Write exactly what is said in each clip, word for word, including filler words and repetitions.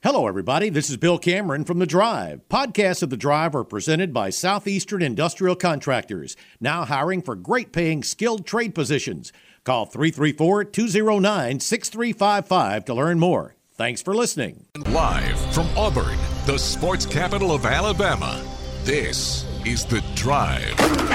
Hello, everybody. This is Bill Cameron from The Drive. Podcasts of The Drive are presented by Southeastern Industrial Contractors, now hiring for great-paying skilled trade positions. Call three three four, two zero nine, six three five five to learn more. Thanks for listening. Live from Auburn, the sports capital of Alabama, this is The Drive.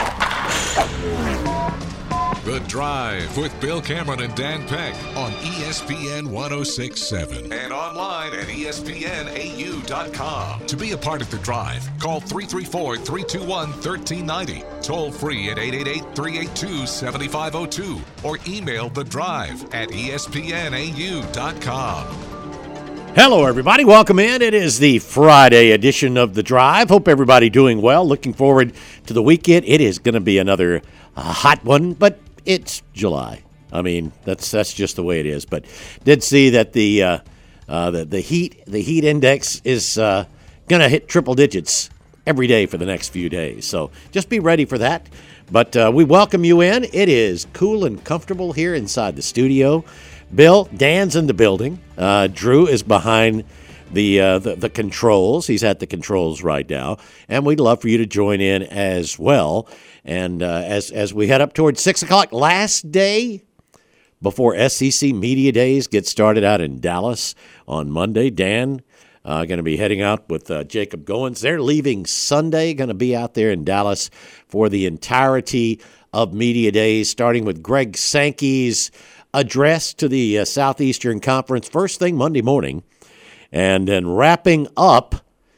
The Drive with Bill Cameron and Dan Peck on E S P N one oh six point seven and online at E S P N A U dot com. To be a part of The Drive, call three three four, three two one, one three nine zero, toll free at eight eight eight, three eight two, seven five zero two, or email The Drive at E S P N A U dot com. Hello, everybody. Welcome in. It is the Friday edition of The Drive. Hope everybody doing well. Looking forward to the weekend. It is going to be another uh, hot one, but it's July. I mean, that's that's just the way it is. But did see that the uh, uh, the the heat the heat index is uh, going to hit triple digits every day for the next few days. So just be ready for that. But uh, we welcome you in. It is cool and comfortable here inside the studio. Bill, Dan's in the building. Uh, Drew is behind the, uh, the the controls. He's at the controls right now, and we'd love for you to join in as well. And uh, as as we head up towards six o'clock, last day before S E C Media Days get started out in Dallas on Monday, Dan uh, going to be heading out with uh, Jacob Goins. They're leaving Sunday, going to be out there in Dallas for the entirety of Media Days, starting with Greg Sankey's address to the uh, Southeastern Conference first thing Monday morning, and then wrapping up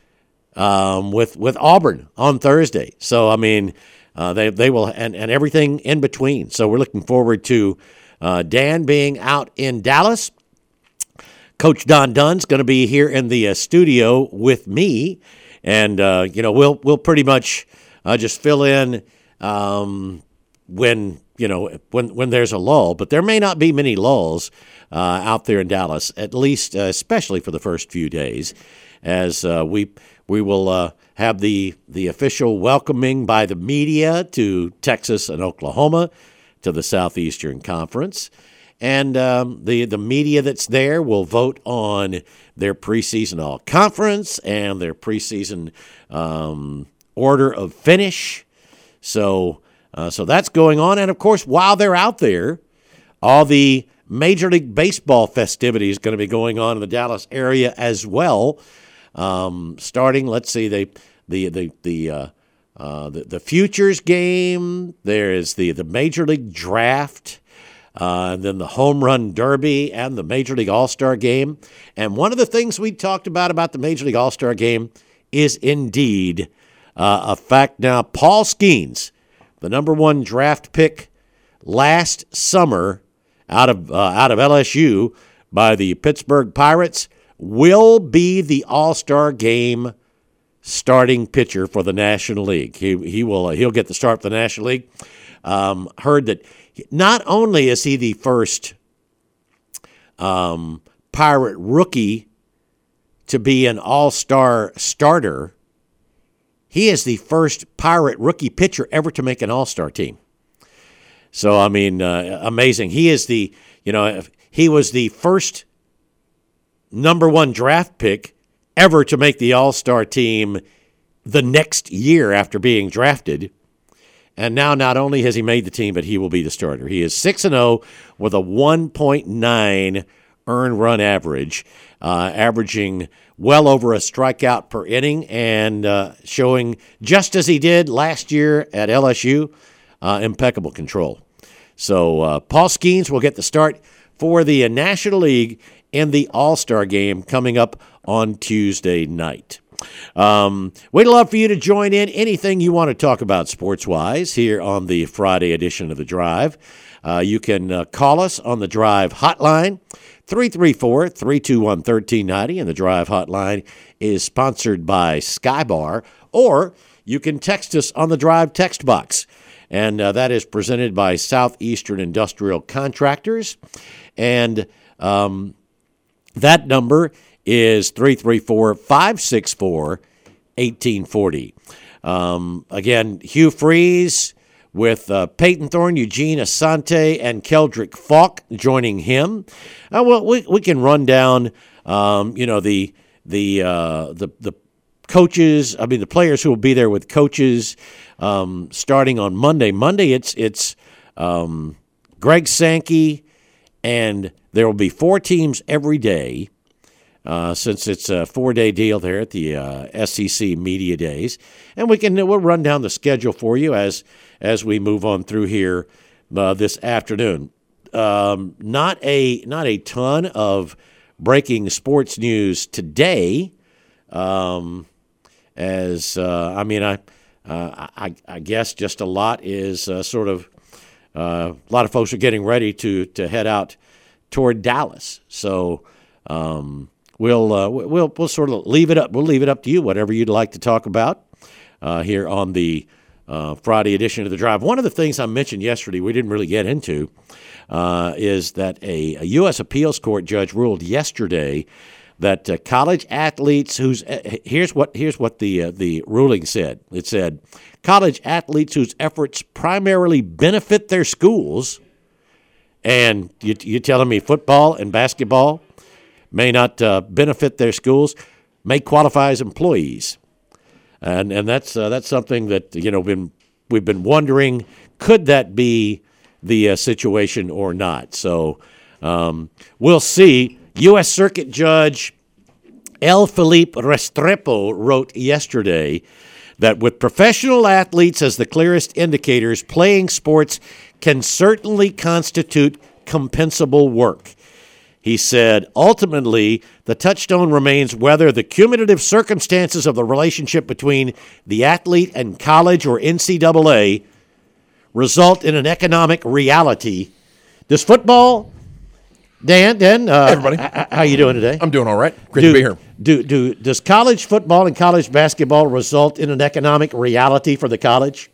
um, with with Auburn on Thursday. So, I mean, uh, they they will and, and everything in between. So we're looking forward to uh, Dan being out in Dallas. Coach Don Dunn's going to be here in the uh, studio with me, and uh, you know we'll we'll pretty much uh, just fill in um, when. You know, when when there's a lull, but there may not be many lulls uh, out there in Dallas, at least, uh, especially for the first few days, as uh, we we will uh, have the the official welcoming by the media to Texas and Oklahoma to the Southeastern Conference, and um, the the media that's there will vote on their preseason all conference and their preseason um, order of finish. So. Uh, so that's going on. And, of course, while they're out there, all the Major League Baseball festivities going to be going on in the Dallas area as well. Um, starting, let's see, they, the the the, uh, uh, the the Futures game. There is the, the Major League Draft, uh, and then the Home Run Derby and the Major League All-Star Game. And one of the things we talked about about the Major League All-Star Game is indeed uh, a fact now. Paul Skeens, the number one draft pick last summer out of uh, out of L S U by the Pittsburgh Pirates, will be the All-Star Game starting pitcher for the National League. He he will uh, he'll get the start for the National League. Um, heard that not only is he the first um, Pirate rookie to be an All-Star starter, he is the first Pirate rookie pitcher ever to make an All-Star team. So, I mean, uh, amazing. He is the, you know, he was the first number one draft pick ever to make the All-Star team the next year after being drafted. And now not only has he made the team, but he will be the starter. He is six and oh with a one point nine earned run average, uh, averaging well over a strikeout per inning, and uh, showing, just as he did last year at L S U, uh, impeccable control. So uh, Paul Skeens will get the start for the National League in the All-Star Game coming up on Tuesday night. Um, we'd love for you to join in anything you want to talk about sports-wise here on the Friday edition of The Drive. Uh, you can uh, call us on the Drive hotline, three three four, three two one, one three nine zero, and the Drive hotline is sponsored by Skybar, or you can text us on the Drive text box, and uh, that is presented by Southeastern Industrial Contractors, and um, that number is three three four, five six four, one eight four zero. Um, again, Hugh Freeze with uh, Peyton Thorne, Eugene Asante, and Keldrick Falk joining him. Uh, well, we, we can run down, um, you know, the the uh, the the coaches. I mean, the players who will be there with coaches um, starting on Monday. Monday, it's it's um, Greg Sankey, and there will be four teams every day. Uh, since it's a four-day deal there at the uh, S E C Media Days, and we can we'll run down the schedule for you as as we move on through here uh, this afternoon. Um, not a not a ton of breaking sports news today, um, as uh, I mean I, uh, I I guess just a lot is uh, sort of uh, a lot of folks are getting ready to to head out toward Dallas, so. Um, We'll uh, we'll we'll sort of leave it up. We'll leave it up to you. Whatever you'd like to talk about uh, here on the uh, Friday edition of the Drive. One of the things I mentioned yesterday we didn't really get into uh, is that a, a U S appeals court judge ruled yesterday that uh, college athletes whose uh, here's what here's what the uh, the ruling said. It said college athletes whose efforts primarily benefit their schools, and you you telling me football and basketball may not uh, benefit their schools, may qualify as employees, and and that's uh, that's something that you know been we've been wondering, could that be the uh, situation or not? So um, we'll see. U S Circuit Judge L. Felipe Restrepo wrote yesterday that with professional athletes as the clearest indicators, playing sports can certainly constitute compensable work. He said, ultimately, the touchstone remains whether the cumulative circumstances of the relationship between the athlete and college or N C double A result in an economic reality. Does football, Dan, Dan, uh, everybody, h- how you doing today? I'm doing all right. Great do, to be here. Do do does college football and college basketball result in an economic reality for the college?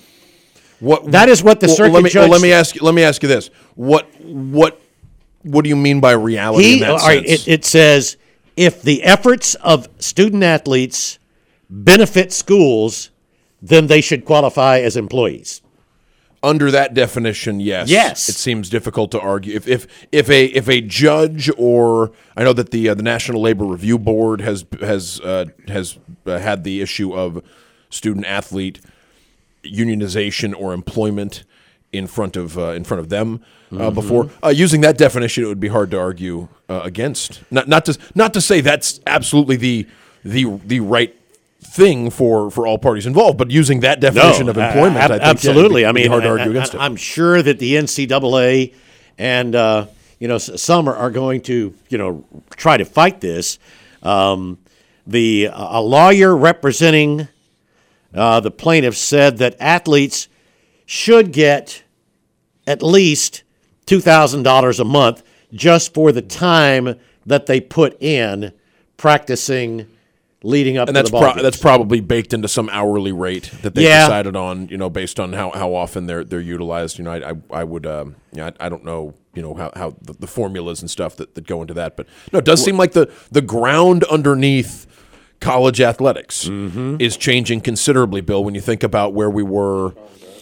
What that is what the well, circuit let me, judge. Well, let me ask you. Let me ask you this: What what what do you mean by reality He, in that all right, sense? it, it says if the efforts of student athletes benefit schools, then they should qualify as employees. Under that definition, yes. Yes. It seems difficult to argue. If if if a if a judge or I know that the uh, the National Labor Review Board has has uh, has uh, had the issue of student athlete unionization or employment in front of uh, in front of them uh, mm-hmm. before uh, using that definition, it would be hard to argue uh, against. Not not to not to say that's absolutely the the the right thing for, for all parties involved, but using that definition no, of employment, uh, I think, absolutely. Yeah, I mean, hard to I, argue I, against it. I'm sure that the N C double A and uh, you know some are, are going to you know try to fight this. Um, the a lawyer representing uh, the plaintiffs said that athletes should get at least two thousand dollars a month just for the time that they put in practicing leading up and to that's the ball pro- games. that's probably baked into some hourly rate that they Yeah. decided on, you know, based on how, how often they're they're utilized. You know, I I, I would, um, you know, I, I don't know, you know, how, how the, the formulas and stuff that, that go into that, but no, it does seem like the the ground underneath college athletics mm-hmm. is changing considerably, Bill. When you think about where we were.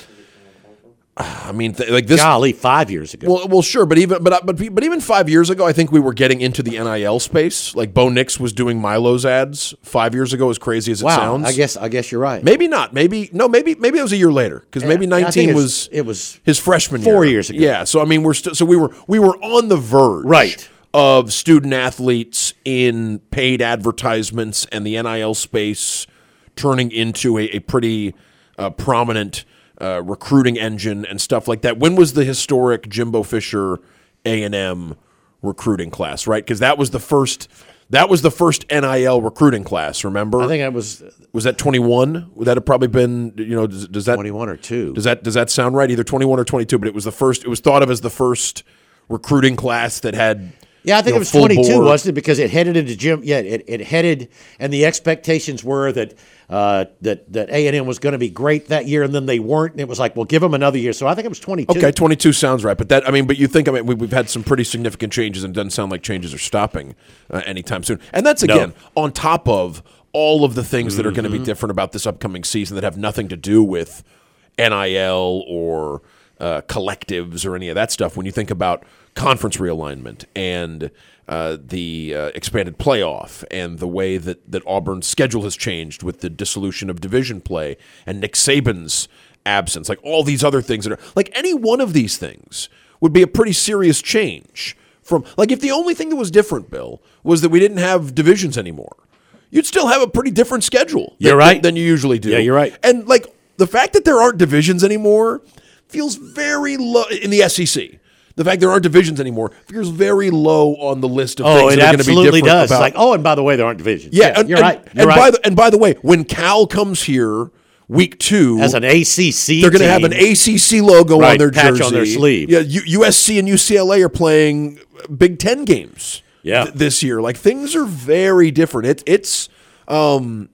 I mean, th- like this. Golly, five years ago. Well, well, sure, but even but but but even five years ago, I think we were getting into the N I L space. Like Bo Nix was doing Milo's ads five years ago. As crazy as it wow, sounds, I guess I guess you're right. maybe not. Maybe no. Maybe maybe it was a year later because maybe I think nineteen it was it was his freshman four year. years ago. Yeah, so I mean, we're still so we were we were on the verge, Right. of student athletes in paid advertisements and the N I L space turning into a, a pretty uh, prominent. Uh, recruiting engine and stuff like that. When was the historic Jimbo Fisher A and M recruiting class, right? Because that was the first that was the first N I L recruiting class, remember? I think I was Was that twenty-one? Would that have probably been, you know, does, does that twenty-one or two. Does that does that sound right? Either twenty-one or twenty-two, but it was the first it was thought of as the first recruiting class that had Yeah, I think you know, it was full twenty-two, board. wasn't it? Because it headed into Jim. Yeah, it, it headed, and the expectations were that uh, that that A and M was going to be great that year, and then they weren't. And it was like, well, give them another year. So I think it was twenty-two. Okay, twenty-two sounds right, but that I mean, but you think I mean we, we've had some pretty significant changes, and it doesn't sound like changes are stopping uh, anytime soon. And that's again No. on top of all of the things that are going to Mm-hmm. be different about this upcoming season that have nothing to do with N I L or uh, collectives or any of that stuff. When you think about conference realignment and uh, the uh, expanded playoff and the way that, that Auburn's schedule has changed with the dissolution of division play and Nick Saban's absence, like all these other things that are like any one of these things would be a pretty serious change from like if the only thing that was different, Bill, was that we didn't have divisions anymore, you'd still have a pretty different schedule. You're than, right. Than you usually do. Yeah, you're right. And like the fact that there aren't divisions anymore feels very low in the S E C. The fact there aren't divisions anymore feels very low on the list of oh, things it that are going to be absolutely different. does. About, Like, oh, and by the way, there aren't divisions. yeah, Yeah, and, you're and, right. You're and right. by the and by the way, when Cal comes here week two as an A C C, they're going to have an A C C logo right, on their patch jersey, on their sleeve. Yeah, U- USC and U C L A are playing Big Ten games. Yeah. th- this year, like things are very different. It, it's, um,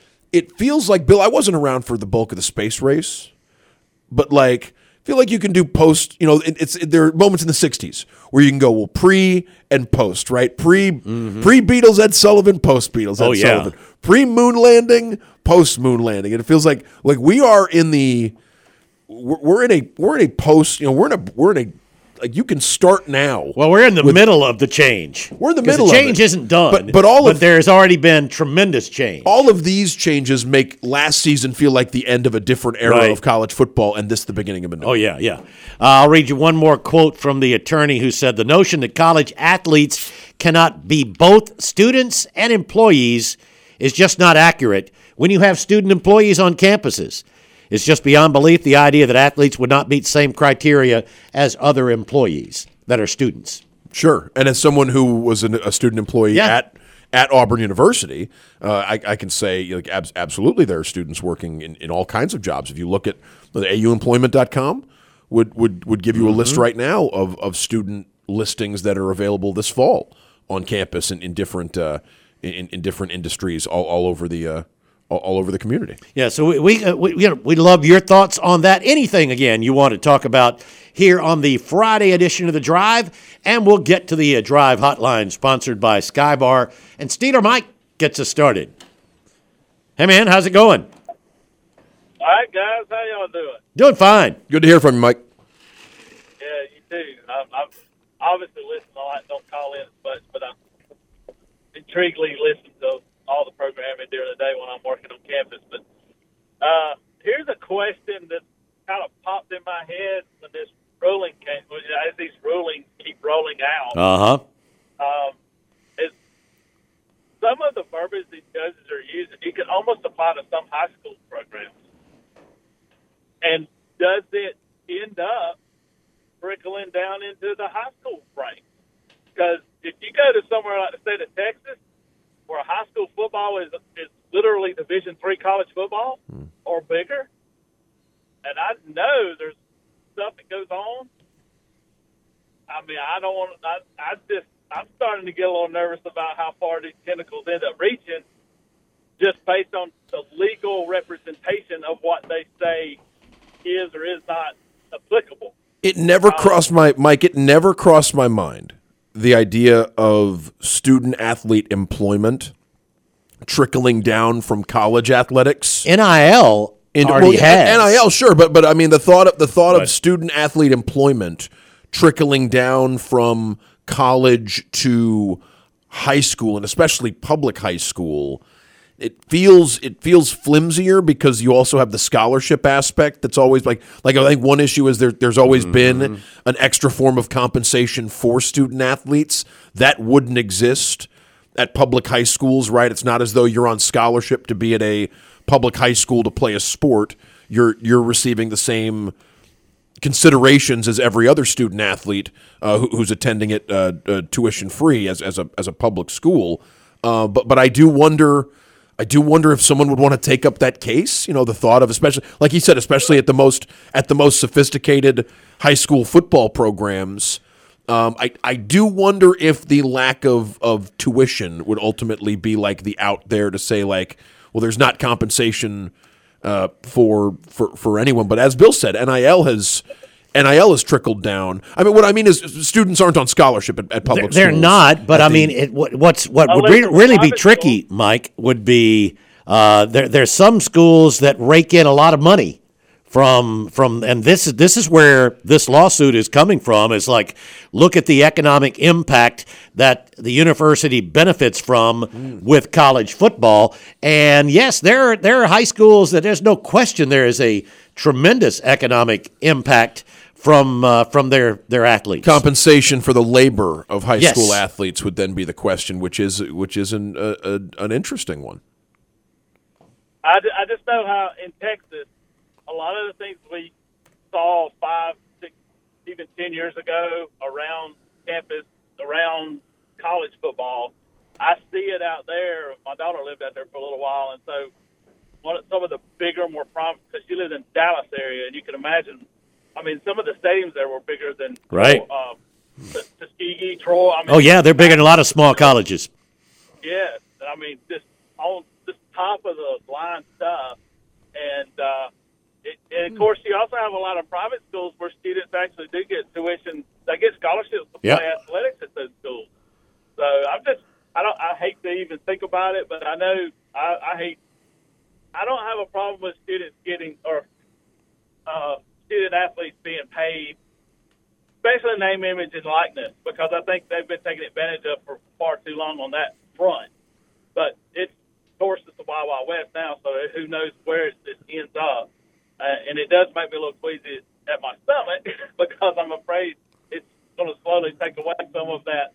it feels like Bill. I wasn't around for the bulk of the space race, but like. Feel like you can do post, you know, it, it's it, there are moments in the sixties where you can go, well, pre and post, right? Pre mm-hmm. pre Beatles Ed Sullivan, post Beatles Ed oh, yeah. Sullivan. Pre moon landing, post moon landing. And it feels like like we are in the we're, we're in a we're in a post, you know, we're in a we're in a like you can start now. Well, we're in the with, middle of the change. We're in the 'Cause middle the of change it. isn't done. But, but all but of there's already been tremendous change. All of these changes make last season feel like the end of a different era right. of college football, and this the beginning of a new. Oh yeah, yeah. Uh, I'll read you one more quote from the attorney who said the notion that college athletes cannot be both students and employees is just not accurate when you have student employees on campuses. It's just beyond belief the idea that athletes would not meet same criteria as other employees that are students. Sure. And as someone who was an, a student employee yeah. at at Auburn University, uh, I, I can say like ab- absolutely there are students working in, in all kinds of jobs. If you look at the A U employment dot com would, would, would give you a mm-hmm. list right now of, of student listings that are available this fall on campus in, in different uh, in, in different industries all, all over the uh, all, all over the community. Yeah, so we we, uh, we you know, we love your thoughts on that. Anything again you want to talk about here on the Friday edition of The Drive, and we'll get to the uh, Drive Hotline sponsored by Skybar. And Steeler Mike gets us started. Hey, man, how's it going? All right, guys, how y'all doing? Doing fine. Good to hear from you, Mike. Yeah, you too. I'm, I'm obviously listening a lot, don't call in as much, but I'm intriguingly listening to all the programming during the day when I'm working on campus. But uh, here's a question that kind of popped in my head when this ruling came, as these rulings keep rolling out. Uh-huh. Um, is some of the verbiage these judges are using, you can almost apply to some high school programs. And does it end up trickling down into the high school ranks? Because if you go to somewhere like the state of Texas, where high school football is is literally Division three college football hmm. or bigger, and I know there's stuff that goes on. I mean, I don't want to. I, I just I'm starting to get a little nervous about how far these tentacles end up reaching, just based on the legal representation of what they say is or is not applicable. It never um, crossed my Mike. It never crossed my mind the idea of student athlete employment trickling down from college athletics. N I L into, already well, has N I L, sure, but but I mean the thought of the thought right. of student athlete employment trickling down from college to high school, and especially public high school. It feels it feels flimsier because you also have the scholarship aspect that's always like like I think one issue is there there's always mm-hmm. been an extra form of compensation for student athletes that wouldn't exist at public high schools, right? It's not as though you're on scholarship to be at a public high school to play a sport. You're you're receiving the same considerations as every other student athlete uh, who, who's attending it uh, uh, tuition free as as a as a public school. Uh, but but I do wonder. I do wonder if someone would want to take up that case. You know, the thought of especially, like he said, especially at the most at the most sophisticated high school football programs. Um, I I do wonder if the lack of of tuition would ultimately be like the out there to say like, well, there's not compensation uh, for for for anyone. But as Bill said, N I L has. N I L has trickled down. I mean, what I mean is students aren't on scholarship at, at public they're, schools. They're not, but I the, mean, it, what, what's what would re- really be tricky, Mike, would be uh, there. There's some schools that rake in a lot of money from from and this is this is where this lawsuit is coming from. Is like, look at the economic impact that the university benefits from mm. with college football. And yes, there there are high schools that there's no question there is a tremendous economic impact from uh, from their their athletes. Compensation for the labor of high yes. school athletes would then be the question, which is which is an a, a, an interesting one. I, I just know how in Texas, a lot of the things we saw five, six, even ten years ago around campus, around college football, I see it out there. My daughter lived out there for a little while, and so one of, some of the bigger, more prominent, because she lives in Dallas area, and you can imagine, I mean, some of the stadiums there were bigger than right. You know, uh, Tuskegee, Troy. I mean, oh, yeah, they're bigger than a lot of small colleges. Yes. I mean, just on just top of the line stuff. And, uh, it, and of course, you also have a lot of private schools where students actually do get tuition. They get scholarships to yep. play athletics at those schools. So I'm just, I don't, I hate to even think about it, but I know I, I hate, I don't have a problem with students getting, or uh, student athletes being paid, especially name, image, and likeness, because I think they've been taken advantage of for far too long on that front. But it's, of course, it's the Wild Wild West now, so who knows where this ends up. Uh, and it does make me a little queasy at my stomach because I'm afraid it's going to slowly take away some of that.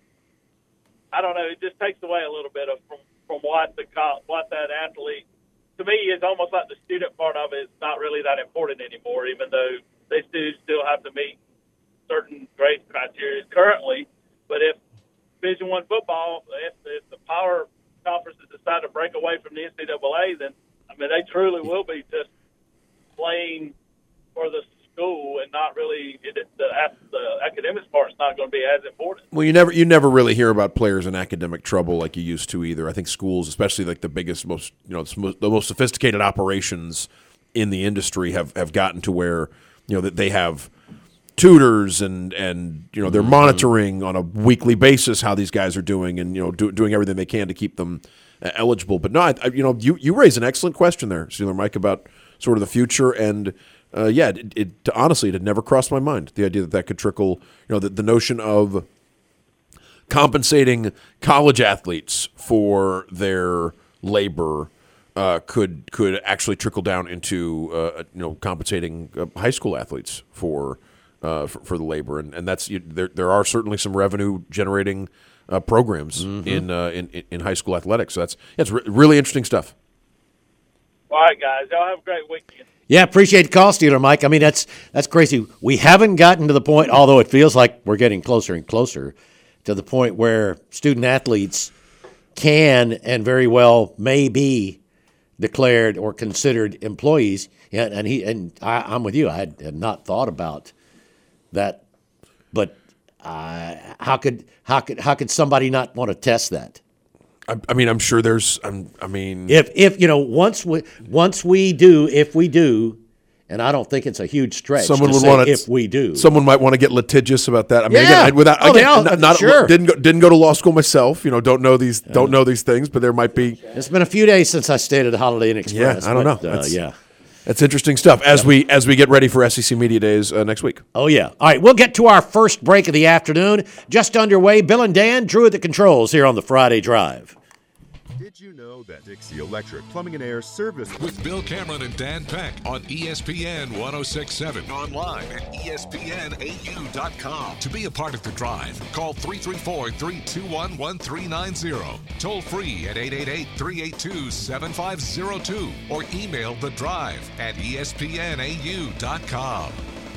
I don't know. It just takes away a little bit of from, from what the what that athlete. To me, it's almost like the student part of it is not really that important anymore, even though they still still have to meet certain grade criteria currently. But if Division One football, if, if the power conferences decide to break away from the N C double A, then I mean they truly will be just playing for the school and not really it, the, the academics part is not going to be as important. Well, you never you never really hear about players in academic trouble like you used to either. I think schools, especially like the biggest, most you know, the most sophisticated operations in the industry, have, have gotten to where you know that they have tutors and and you know they're mm-hmm. monitoring on a weekly basis how these guys are doing and you know do, doing everything they can to keep them uh, eligible. But no, I, I, you know you you raise an excellent question there, Steeler Mike, about sort of the future and. Uh, yeah, it, it honestly, it had never crossed my mind, the idea that that could trickle, you know, the, the notion of compensating college athletes for their labor uh, could could actually trickle down into, uh, you know, compensating uh, high school athletes for uh, for, for the labor. And, and that's, you, there there are certainly some revenue-generating uh, programs mm-hmm. in, uh, in in high school athletics. So that's, that's re- really interesting stuff. All right, guys. Y'all have a great weekend. Yeah, appreciate the call, Steeler Mike. I mean, that's that's crazy. We haven't gotten to the point, although it feels like we're getting closer and closer to the point where student athletes can and very well may be declared or considered employees. Yeah, and he and I, I'm with you. I had, had not thought about that, but uh, how could how could how could somebody not want to test that? I mean, I'm sure there's. I'm, I mean, if if you know, once we once we do, if we do, and I don't think it's a huge stretch. Someone to would say want to. If we do, someone might want to get litigious about that. I mean, yeah. again, I, without oh, again, all, not, not sure. didn't go, didn't go to law school myself. You know, don't know these yeah. don't know these things, but there might be. It's been a few days since I stayed at the Holiday Inn Express. Yeah, I don't but, know. Uh, yeah. That's interesting stuff as we as we get ready for S E C Media Days uh, next week. Oh, yeah. All right, we'll get to our first break of the afternoon. Just underway, Bill and Dan, Drew at the controls here on the Friday Drive. Did you know that Dixie Electric Plumbing and Air service with Bill Cameron and Dan Peck on E S P N ten sixty-seven, online at E S P N A U dot com. To be a part of the drive, call three three four, three two one, one three nine zero. Toll free at eight eight eight, three eight two, seven five zero two or email the drive at E S P N A U dot com.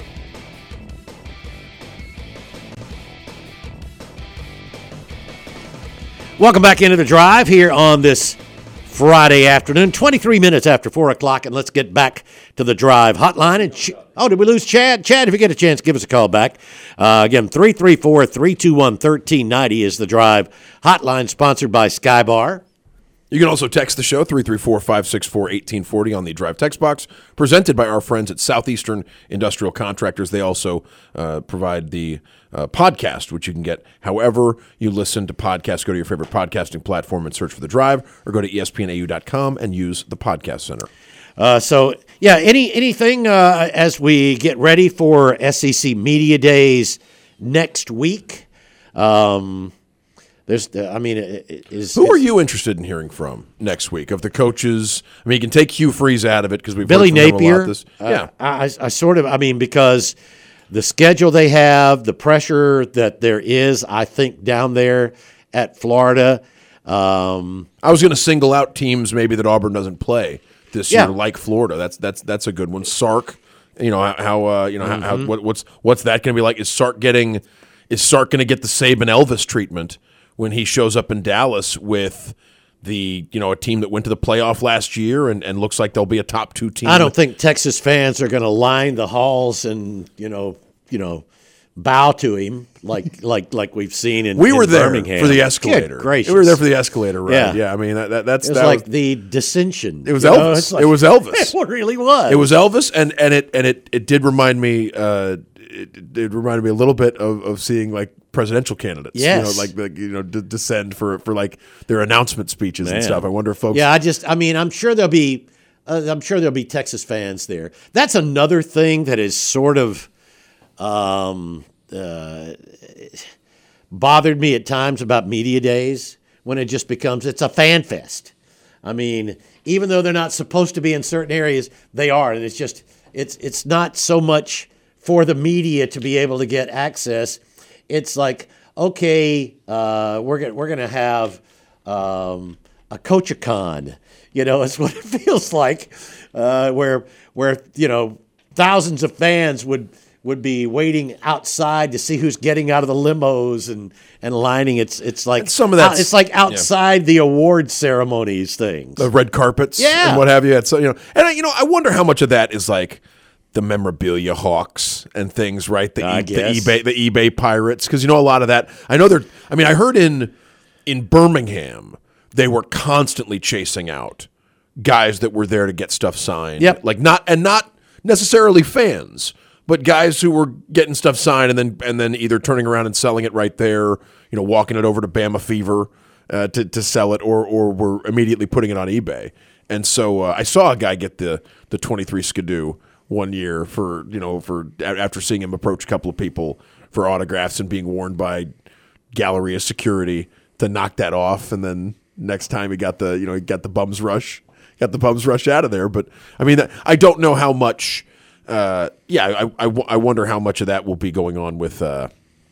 Welcome back into the drive here on this Friday afternoon, twenty-three minutes after four o'clock, and let's get back to the drive hotline. And Ch- oh, did we lose Chad? Chad, if you get a chance, give us a call back. Uh, again, three three four, three two one, one three nine zero is the drive hotline, sponsored by Skybar. You can also text the show, three three four, five six four, one eight four zero on the Drive text box, presented by our friends at Southeastern Industrial Contractors. They also uh, provide the uh, podcast, which you can get however you listen to podcasts. Go to your favorite podcasting platform and search for The Drive, or go to E S P N A U dot com and use the Podcast Center. Uh, so yeah, any anything uh, as we get ready for S E C Media Days next week. Um, there's, I mean, is who are you interested in hearing from next week of the coaches? I mean, you can take Hugh Freeze out of it because we've Billy heard from him a Napier. lot this, uh, yeah, I, I sort of, I mean, because the schedule they have, the pressure that there is, I think down there at Florida. Um, I was going to single out teams maybe that Auburn doesn't play this Yeah. year, like Florida. That's that's that's a good one. Sark, you know how, how uh, you know Mm-hmm. how, how what, what's what's that going to be like? Is Sark getting is Sark going to get the Saban Elvis treatment when he shows up in Dallas with the you know a team that went to the playoff last year and, and looks like they'll be a top two team? I don't think Texas fans are going to line the halls and you know you know bow to him like like like we've seen in We in were there Birmingham. for the Good escalator. gracious. We were there for the escalator ride. Yeah. Yeah, I mean that, that that's It was that like was, the dissension. It was you know? Elvis. It's like- It was Elvis. It really was. It was Elvis, and, and it and it, it did remind me. Uh, it, it reminded me a little bit of, of seeing like presidential candidates. Yes. you know, like, like you know, d- descend for for like their announcement speeches and Man. stuff. I wonder if folks. Yeah, I just, I mean, I'm sure there'll be, uh, I'm sure there'll be Texas fans there. That's another thing that is sort of um, uh, bothered me at times about media days when it just becomes, it's a fan fest. I mean, even though they're not supposed to be in certain areas, they are, and it's just, it's it's not so much for the media to be able to get access. It's like, okay, uh, we're gonna we're gonna have um, a Coach-a-con, you know, it's what it feels like, uh, where where you know thousands of fans would would be waiting outside to see who's getting out of the limos and, and lining. It's it's like And some of that's- it's like outside the award ceremonies things. the red carpets Yeah. and what have you. It's, you know, and I- you know, I wonder how much of that is like the memorabilia hawks and things, right? The, I e- the guess. eBay, the eBay pirates, because you know a lot of that. I know they're. I mean, I heard in in Birmingham they were constantly chasing out guys that were there to get stuff signed. Yep. like not and not necessarily fans, but guys who were getting stuff signed and then and then either turning around and selling it right there, you know, walking it over to Bama Fever uh, to to sell it, or or were immediately putting it on eBay. And so uh, I saw a guy get the the twenty-three Skidoo one year for you know for after seeing him approach a couple of people for autographs and being warned by Galleria security to knock that off, and then next time he got the you know he got the bums rush, got the bums rush out of there. But I mean, I don't know how much. Uh, yeah, I, I, I wonder how much of that will be going on with, uh,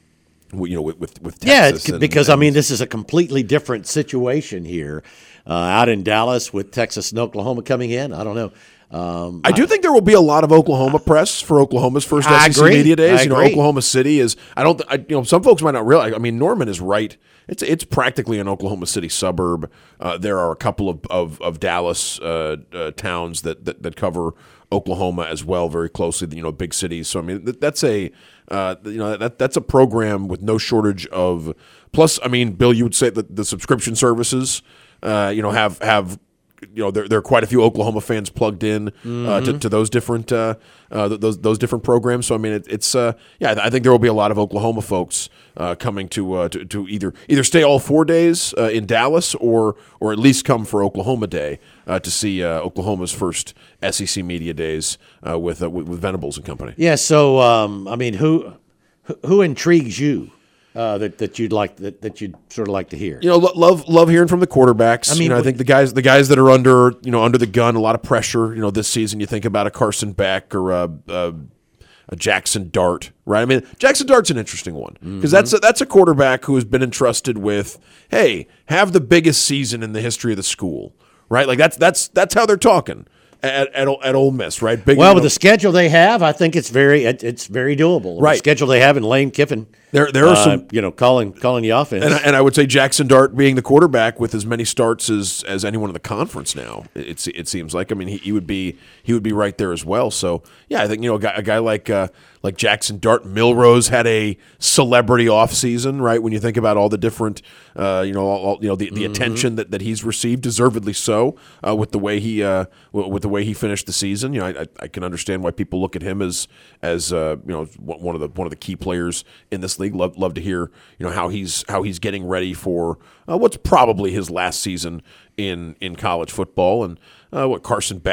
you know, with with, with Yeah, Texas. it's, and- because I and- mean, this is a completely different situation here, uh, out in Dallas with Texas and Oklahoma coming in. I don't know. Um, I do think there will be a lot of Oklahoma press for Oklahoma's first I S E C agree. media days. I You know, agree. Oklahoma City is. I don't. I, you know, some folks might not realize. I mean, Norman is right. It's it's practically an Oklahoma City suburb. Uh, there are a couple of of, of Dallas uh, uh, towns that, that that cover Oklahoma as well very closely. You know, big cities. So I mean, that, that's a uh, you know that that's a program with no shortage of. Plus, I mean, Bill, you would say that the subscription services, uh, you know, have have. You know, there, there are quite a few Oklahoma fans plugged in uh, to, to those different uh, uh, th- those those different programs. So I mean, it, it's uh, yeah, I think there will be a lot of Oklahoma folks uh, coming to, uh, to to either either stay all four days uh, in Dallas or or at least come for Oklahoma Day uh, to see uh, Oklahoma's first S E C media days uh, with, uh, with with Venables and company. yeah. So um, I mean, who who- who intrigues you uh, that that you'd like that, that you'd sort of like to hear? You know, lo- love love hearing from the quarterbacks. I mean, mean, you know, I but- think the guys the guys that are under you know under the gun, a lot of pressure. You know, this season you think about a Carson Beck or a, a, a Jackson Dart, right? I mean, Jackson Dart's an interesting one because that's a, that's a quarterback who has been entrusted with, hey, have the biggest season in the history of the school, right? Like that's that's that's how they're talking at at, at Ole Miss, right? Big, Well, you with know, the schedule they have, I think it's very it, it's very doable. The Right. schedule they have in Lane Kiffin. There- there are uh, some- you know calling calling the offense. And, I- and I would say Jackson Dart being the quarterback with as many starts as, as anyone in the conference now. It, it seems like. I mean, he, he would be he would be right there as well. So yeah, I think you know a guy, a guy like uh, like Jackson Dart. Milrose had a celebrity offseason, right? When you think about all the different uh, you know all, all- you know the, the attention that, that he's received, deservedly so, uh, with the way he uh, w- with the way he finished the season. You know, I, I, I can understand why people look at him as as uh, you know one of the one of the key players in this league. Love love to hear you know how he's how he's getting ready for uh, what's probably his last season in in college football. And uh, what Carson Beck,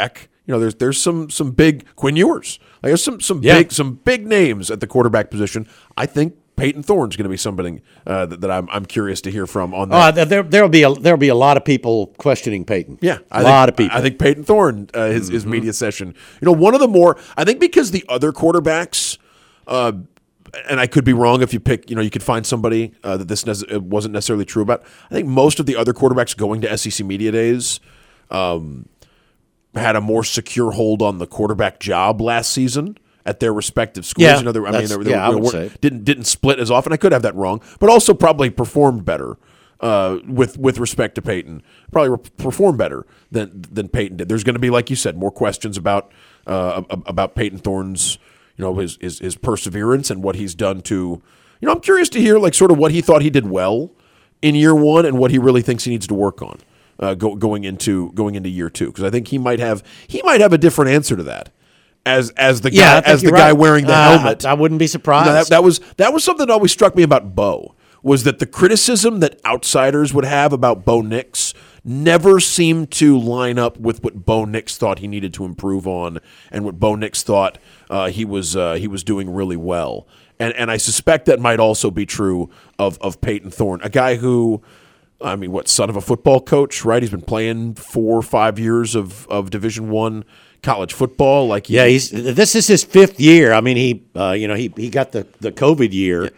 You know, there's there's some some big Quinn Ewers. Like, there's some some Yeah. big some big names at the quarterback position. I think Peyton Thorne's going to be somebody uh, that, that I'm I'm curious to hear from on that. Uh, there there'll be a there'll be a lot of people questioning Peyton. Yeah, a I lot think, of people. I think Peyton Thorne, uh, his, his media session. You know, one of the more I think because the other quarterbacks, uh, and I could be wrong if you pick. You know, you could find somebody uh, that this ne- wasn't necessarily true about. I think most of the other quarterbacks going to S E C media days um, had a more secure hold on the quarterback job last season at their respective schools. Yeah, you know, they, I mean, that's- they, were- they, yeah, I were- would weren't- say. didn't didn't split as often. I could have that wrong, but also probably performed better uh, with with respect to Peyton. Probably re- performed better than than Peyton did. There's going to be, like you said, more questions about uh, about Peyton Thorne's, you know, his, his his perseverance and what he's done to. You know, I'm curious to hear like sort of what he thought he did well in year one and what he really thinks he needs to work on uh, go, going into going into year two, because I think he might have he might have a different answer to that. As as the Yeah, I guy think as the you're guy right. wearing the Uh, helmet, I, I wouldn't be surprised. you know, that, that was that was something that always struck me about Bo, was that the criticism that outsiders would have about Bo Nix never seemed to line up with what Bo Nix thought he needed to improve on, and what Bo Nix thought uh, he was uh, he was doing really well. And and I suspect that might also be true of of Peyton Thorne, a guy who, I mean, what, son of a football coach, right? He's been playing four or five years of of Division One college football. Like, he, Yeah, he's this is his fifth year. I mean, he uh, you know he he got the, the COVID year,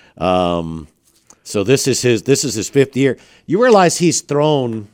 um, so this is his this is his fifth year. You realize he's thrown.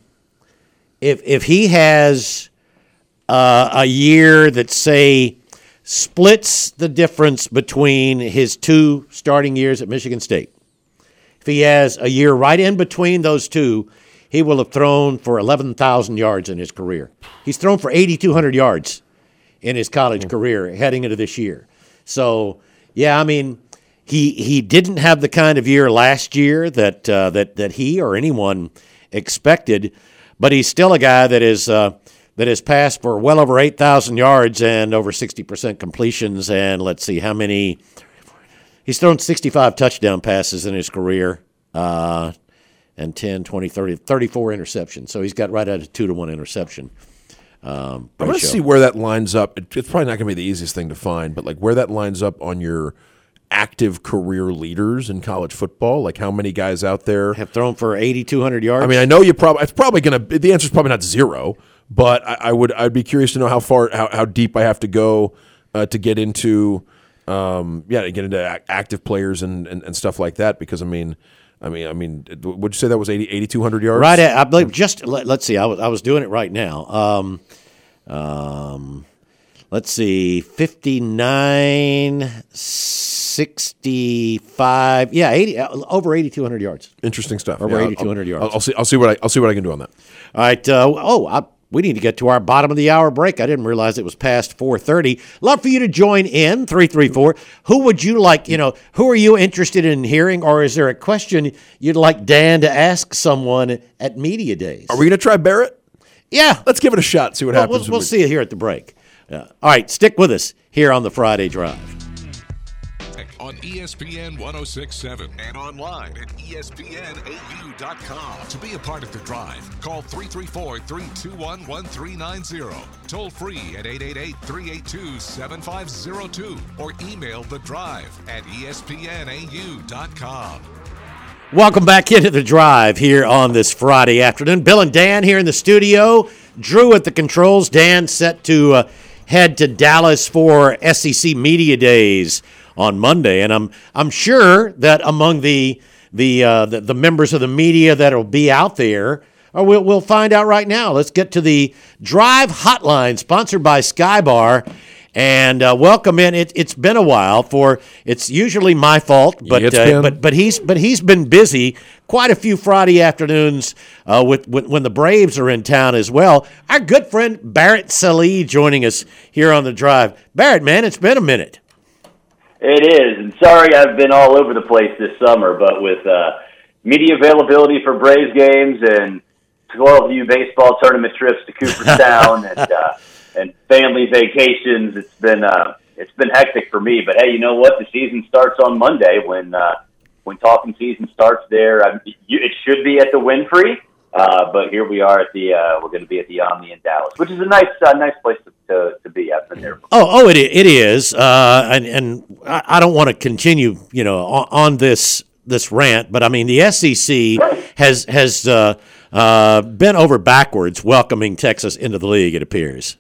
If if he has uh, a year that say splits the difference between his two starting years at Michigan State, if he has a year right in between those two, he will have thrown for eleven thousand yards in his career. He's thrown for eighty-two hundred yards in his college career heading into this year. So, yeah, I mean, he he didn't have the kind of year last year that uh, that that he or anyone expected, but he's still a guy that is uh, that has passed for well over eight thousand yards and over sixty percent completions. And let's see how many. He's thrown sixty-five touchdown passes in his career. Uh, and ten, twenty, thirty, thirty-four interceptions. So he's got right at a two to one interception um, I'm going to ratio. see where that lines up. It, it's probably not going to be the easiest thing to find, but like where that lines up on your active career leaders in college football. Like how many guys out there Have thrown for eighty-two hundred yards. I mean, I know you probably. It's probably going to. The answer is probably not zero, but I, I would. I'd be curious to know how far, how, how deep I have to go uh, to get into, um, yeah, to get into a- active players and, and, and stuff like that. Because I mean, I mean, I mean, would you say that was eighty, eighty-two hundred yards? right at, I believe, just, let, let's see, I was, I was doing it right now. Um, um, let's see, fifty-nine, sixty-five, yeah, eighty, over eighty-two hundred yards. Interesting stuff. Over Yeah, I'll- eighty-two hundred yards. I'll, I'll see. I'll see what I. I'll see what I can do on that. All right. Uh, oh, I, we need to get to our bottom of the hour break. I didn't realize it was past four thirty. Love for you to join in, three three four. Who would you like, you know, who are you interested in hearing, or is there a question you'd like Dan to ask someone at Media Days? Are we going to try Barrett? Yeah. Let's give it a shot. See what We'll, happens. we'll, when we'll we- see it here at the break. Uh, all right. Stick with us here on the Friday Drive. On E S P N one oh six point seven and online at E S P N A U dot com. To be a part of the drive, call three three four, three two one, one three nine zero. Toll free at eight eight eight, three eight two, seven five zero two or email the drive at E S P N A U dot com. Welcome back into the drive here on this Friday afternoon. Bill and Dan here in the studio. Drew at the controls. Dan set to uh, head to Dallas for S E C Media Days on Monday, and I'm I'm sure that among the the uh, the, the members of the media that will be out there, or we'll we'll find out right now. Let's get to the Drive Hotline, sponsored by Skybar. And uh, welcome in. It, it's been a while. For it's usually my fault, but It's uh, been. but but he's but he's been busy quite a few Friday afternoons uh, with, with when the Braves are in town as well. Our good friend Barrett Sallee joining us here on the drive. Barrett, man, it's been a minute. It is, and sorry I've been all over the place this summer, but with uh, media availability for Braves games and twelve U baseball tournament trips to Cooperstown and uh, and family vacations, it's been uh, it's been hectic for me. But hey, you know what? The season starts on Monday when uh, when talking season starts there. I, you, it should be at the Winfrey, Uh, but here we are at the uh, we're going to be at the Omni in Dallas, which is a nice uh, nice place to, to, to be. I've been there before. Oh, oh, it it is, uh, and and I, I don't want to continue, you know, on, on this this rant, but I mean the S E C has has uh, uh, bent over backwards welcoming Texas into the league. It appears.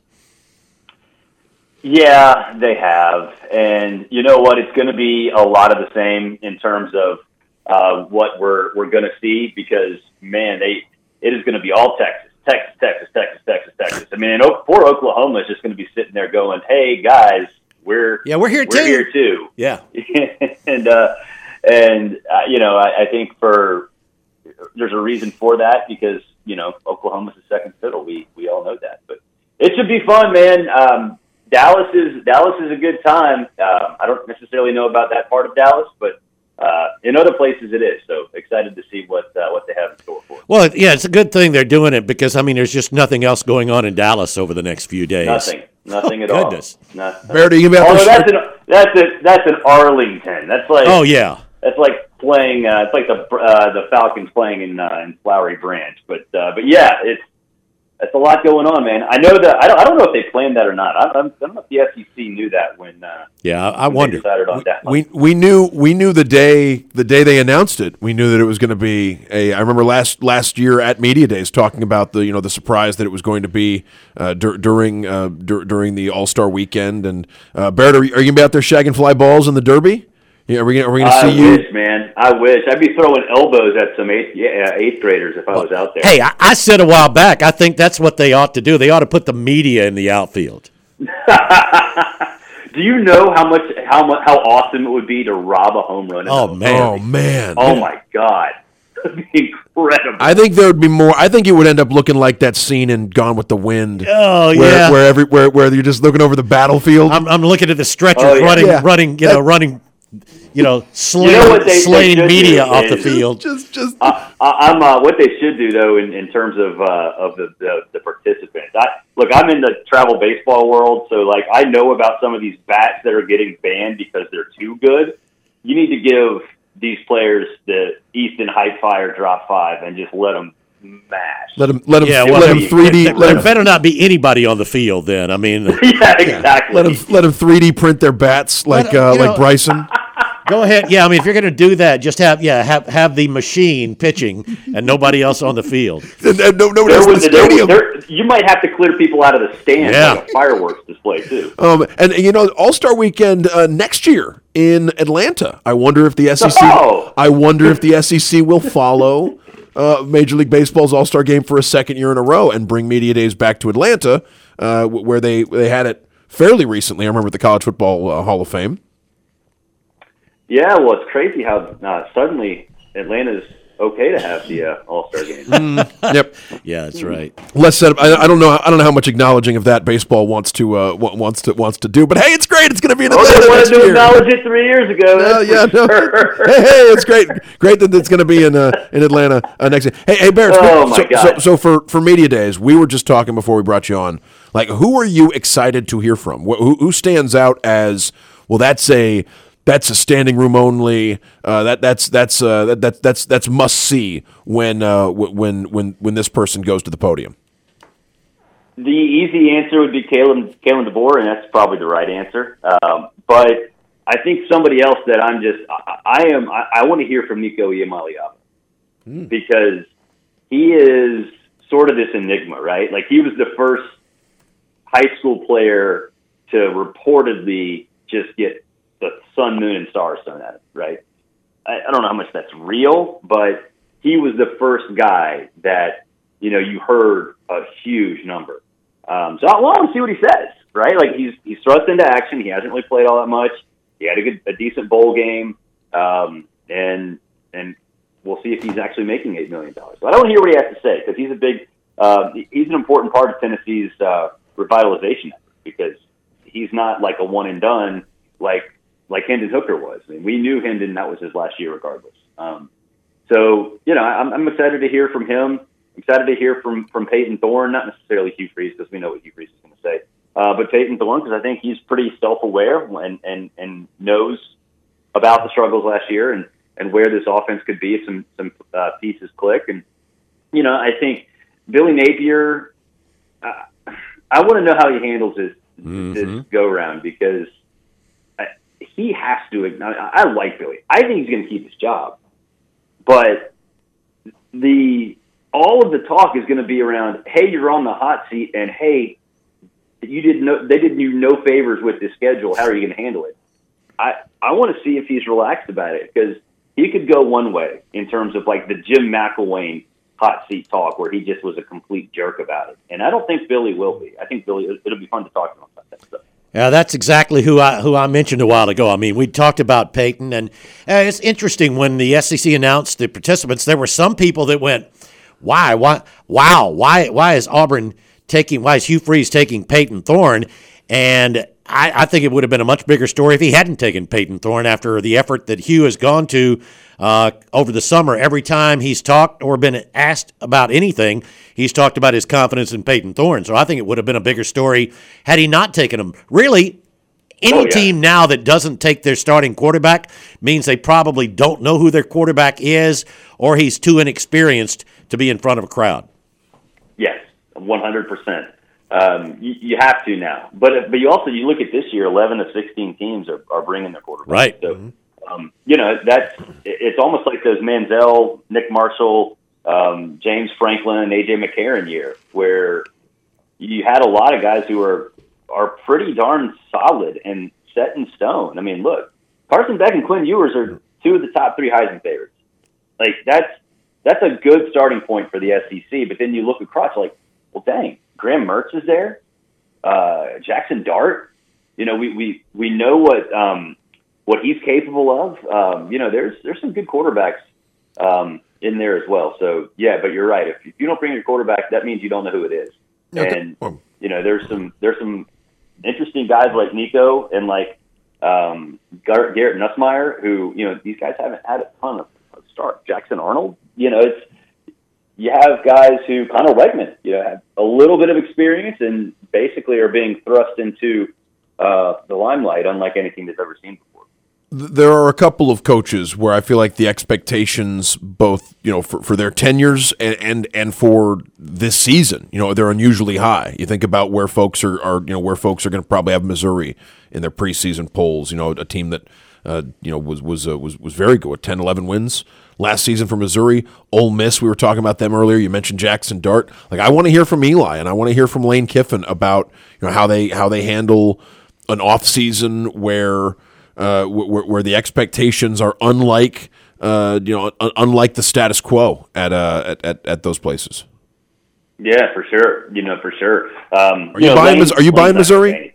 Yeah, they have, and you know what? It's going to be a lot of the same in terms of uh, what we're we're going to see because man, they. It is going to be all Texas, Texas, Texas, Texas, Texas, Texas. I mean, and poor Oklahoma is just going to be sitting there going, "Hey guys, we're yeah, we're here we're too. Here too." Yeah, and uh, and uh, you know, I, I think for there's a reason for that because you know Oklahoma's the second fiddle. We we all know that, but it should be fun, man. Um, Dallas is Dallas is a good time. Uh, I don't necessarily know about that part of Dallas, but. Uh, in other places it is, so excited to see what uh, what they have in store for us. Well, yeah, it's a good thing they're doing it because, I mean, there's just nothing else going on in Dallas over the next few days. Nothing. Nothing oh, at all. Goodness. Nothing. Bear, do you have Although that's an, that's, a, that's an Arlington. That's like Oh, yeah. That's like playing, uh, it's like the uh, the Falcons playing in, uh, in Flowery Branch. But, uh, but yeah, it's, that's a lot going on, man. I know that I don't. I don't know if they planned that or not. I, I don't know if the S E C knew that when. Uh, yeah, I, I when wonder. They decided on that. We we knew we knew the day the day they announced it. We knew that it was going to be a. I remember last last year at Media Days talking about the you know the surprise that it was going to be uh, dur- during uh, dur- during the All Star weekend. And uh, Barrett, are you, are you going to be out there shagging fly balls in the Derby? Yeah, are we gonna, are we going to see I you? wish, man. I wish. I'd be throwing elbows at some eighth, yeah, eighth graders if I was out there. Hey, I, I said a while back, I think that's what they ought to do. They ought to put the media in the outfield. Do you know how much how much how awesome it would be to rob a home run? in Oh the- man! Oh man! Oh my God! That'd be incredible. I think there would be more. I think it would end up looking like that scene in Gone with the Wind. Oh where, yeah. where every where, where you're just looking over the battlefield. I'm, I'm looking at the stretchers Oh, yeah. running, Yeah. running, you know, running, you know, slaying, You know what they- they slaying should media do off the is- field. just just I, I, I'm uh, what they should do though in, in terms of uh, of the, the the participants. I, look, I'm in the travel baseball world, so like I know about some of these bats that are getting banned because they're too good. You need to give these players the Easton Height Fire Drop Five and just let them mash. let him let him Yeah, let well, him three D there, let there him better not be anybody on the field. Then I mean, yeah, exactly. let him let him three D print their bats like Let 'em- uh, you like know- Bryson. go ahead. Yeah, I mean, if you're going to do that, just have yeah have have the machine pitching and nobody else on the field. And, and no, nobody There else in the was, there was, stadium. there, you might have to clear people out of the stands Yeah. like a fireworks display too. Um, and you know, All Star Weekend uh, next year in Atlanta. I wonder if the S E C. Oh. I wonder if the S E C will follow uh, Major League Baseball's All Star Game for a second year in a row and bring Media Days back to Atlanta, uh, where they they had it fairly recently. I remember at the College Football uh, Hall of Fame. Yeah, well, it's crazy how uh, suddenly Atlanta's okay to have the uh, All-Star game. Yep. Yeah, that's right. Less said. I, I don't know. I don't know how much acknowledging of that baseball wants to uh, wa- wants to wants to do. But hey, it's great. It's going to be in Oh, Atlanta they next wanted to year. acknowledge it three years ago. Uh, That's yeah, for no. sure. hey, hey, it's great, great that it's going to be in uh, in Atlanta uh, next year. Hey, hey, Bear. Oh, my so, God. So, so for for Media Days, we were just talking before we brought you on. Like, who are you excited to hear from? Wh- Who, who stands out as well? That's a that's a standing room only. Uh, that that's that's uh, that, that that's that's must see when uh, w- when when when this person goes to the podium. The easy answer would be Kalen, Kalen DeBoer, and that's probably the right answer. Um, but I think somebody else that I'm just, I, I am, I, I want to hear from Nico Iamaleava Hmm. because he is sort of this enigma, right? Like he was the first high school player to reportedly just get the sun, moon, and stars thrown at him, right? I, I don't know how much that's real, but he was the first guy that, you know, you heard a huge number. Um, so I want to see what he says, right? Like he's he's thrust into action. He hasn't really played all that much. He had a good, a decent bowl game, um, and and we'll see if he's actually making eight million dollars. But I don't hear what he has to say because he's a big, uh, he's an important part of Tennessee's uh, revitalization effort because he's not like a one and done like like Hendon Hooker was. I mean, we knew Hendon; that was his last year, regardless. Um, so you know, I'm, I'm excited to hear from him. Excited to hear from, from Peyton Thorne, not necessarily Hugh Freeze because we know what Hugh Freeze is going to say, uh, but Peyton Thorne because I think he's pretty self-aware and, and, and knows about the struggles last year and, and where this offense could be if some some uh, pieces click. And you know, I think Billy Napier, uh, I want to know how he handles his, mm-hmm. this go-round because I, he has to acknowledge, I like Billy. I think he's going to keep his job. But the all of the talk is going to be around, hey, you're on the hot seat, and hey, you didn't know, they did you no favors with the schedule. How are you going to handle it? I, I want to see if he's relaxed about it because he could go one way in terms of like the Jim McElwain hot seat talk where he just was a complete jerk about it. And I don't think Billy will be. I think Billy, it'll be fun to talk to him about that stuff. Yeah, that's exactly who I who I mentioned a while ago. I mean, we talked about Peyton, and uh, it's interesting when the S E C announced the participants, there were some people that went, why, why, wow, why, why is Auburn taking, why is Hugh Freeze taking Peyton Thorne? And I, I think it would have been a much bigger story if he hadn't taken Peyton Thorne after the effort that Hugh has gone to uh, over the summer. Every time he's talked or been asked about anything, he's talked about his confidence in Peyton Thorne. So I think it would have been a bigger story had he not taken him. Really, any oh, yeah. team now that doesn't take their starting quarterback means they probably don't know who their quarterback is or he's too inexperienced to be in front of a crowd. Yes, one hundred percent. Um, you, you have to now, but but you also you look at this year, eleven of sixteen teams are, are bringing their quarterback. Right. So, mm-hmm. um, you know that's it's almost like those Manziel, Nick Marshall, um, James Franklin, A J McCarron year, where you had a lot of guys who are are pretty darn solid and set in stone. I mean, look, Carson Beck and Quinn Ewers are two of the top three Heisman favorites. Like that's that's a good starting point for the S E C. But then you look across, like, well, dang. Graham Mertz is there. Uh, Jackson Dart. You know, we, we, we know what um, what he's capable of. Um, you know, there's there's some good quarterbacks um, in there as well. So yeah, but you're right. If, if you don't bring your quarterback, that means you don't know who it is. And you know, there's some there's some interesting guys like Nico and like um, Garrett Nussmeier, who you know these guys haven't had a ton of, of start. Jackson Arnold. You know, it's. You have guys who kind of Wegman, you know, have a little bit of experience and basically are being thrust into uh, the limelight, unlike anything they've ever seen before. There are a couple of coaches where I feel like the expectations, both you know, for, for their tenures and, and and for this season, you know, they're unusually high. You think about where folks are, are you know, where folks are going to probably have Missouri in their preseason polls. You know, a team that uh, you know was was uh, was was very good, ten, eleven wins. Last season for Missouri. Ole Miss, we were talking about them earlier. You mentioned Jackson Dart. Like, I want to hear from Eli, and I want to hear from Lane Kiffin about you know how they how they handle an off season where uh, where, where the expectations are unlike uh, you know un- unlike the status quo at uh at, at, at those places. Yeah, for sure. You know, for sure. Um, are you, you know, buying? Lane, are you buying Missouri?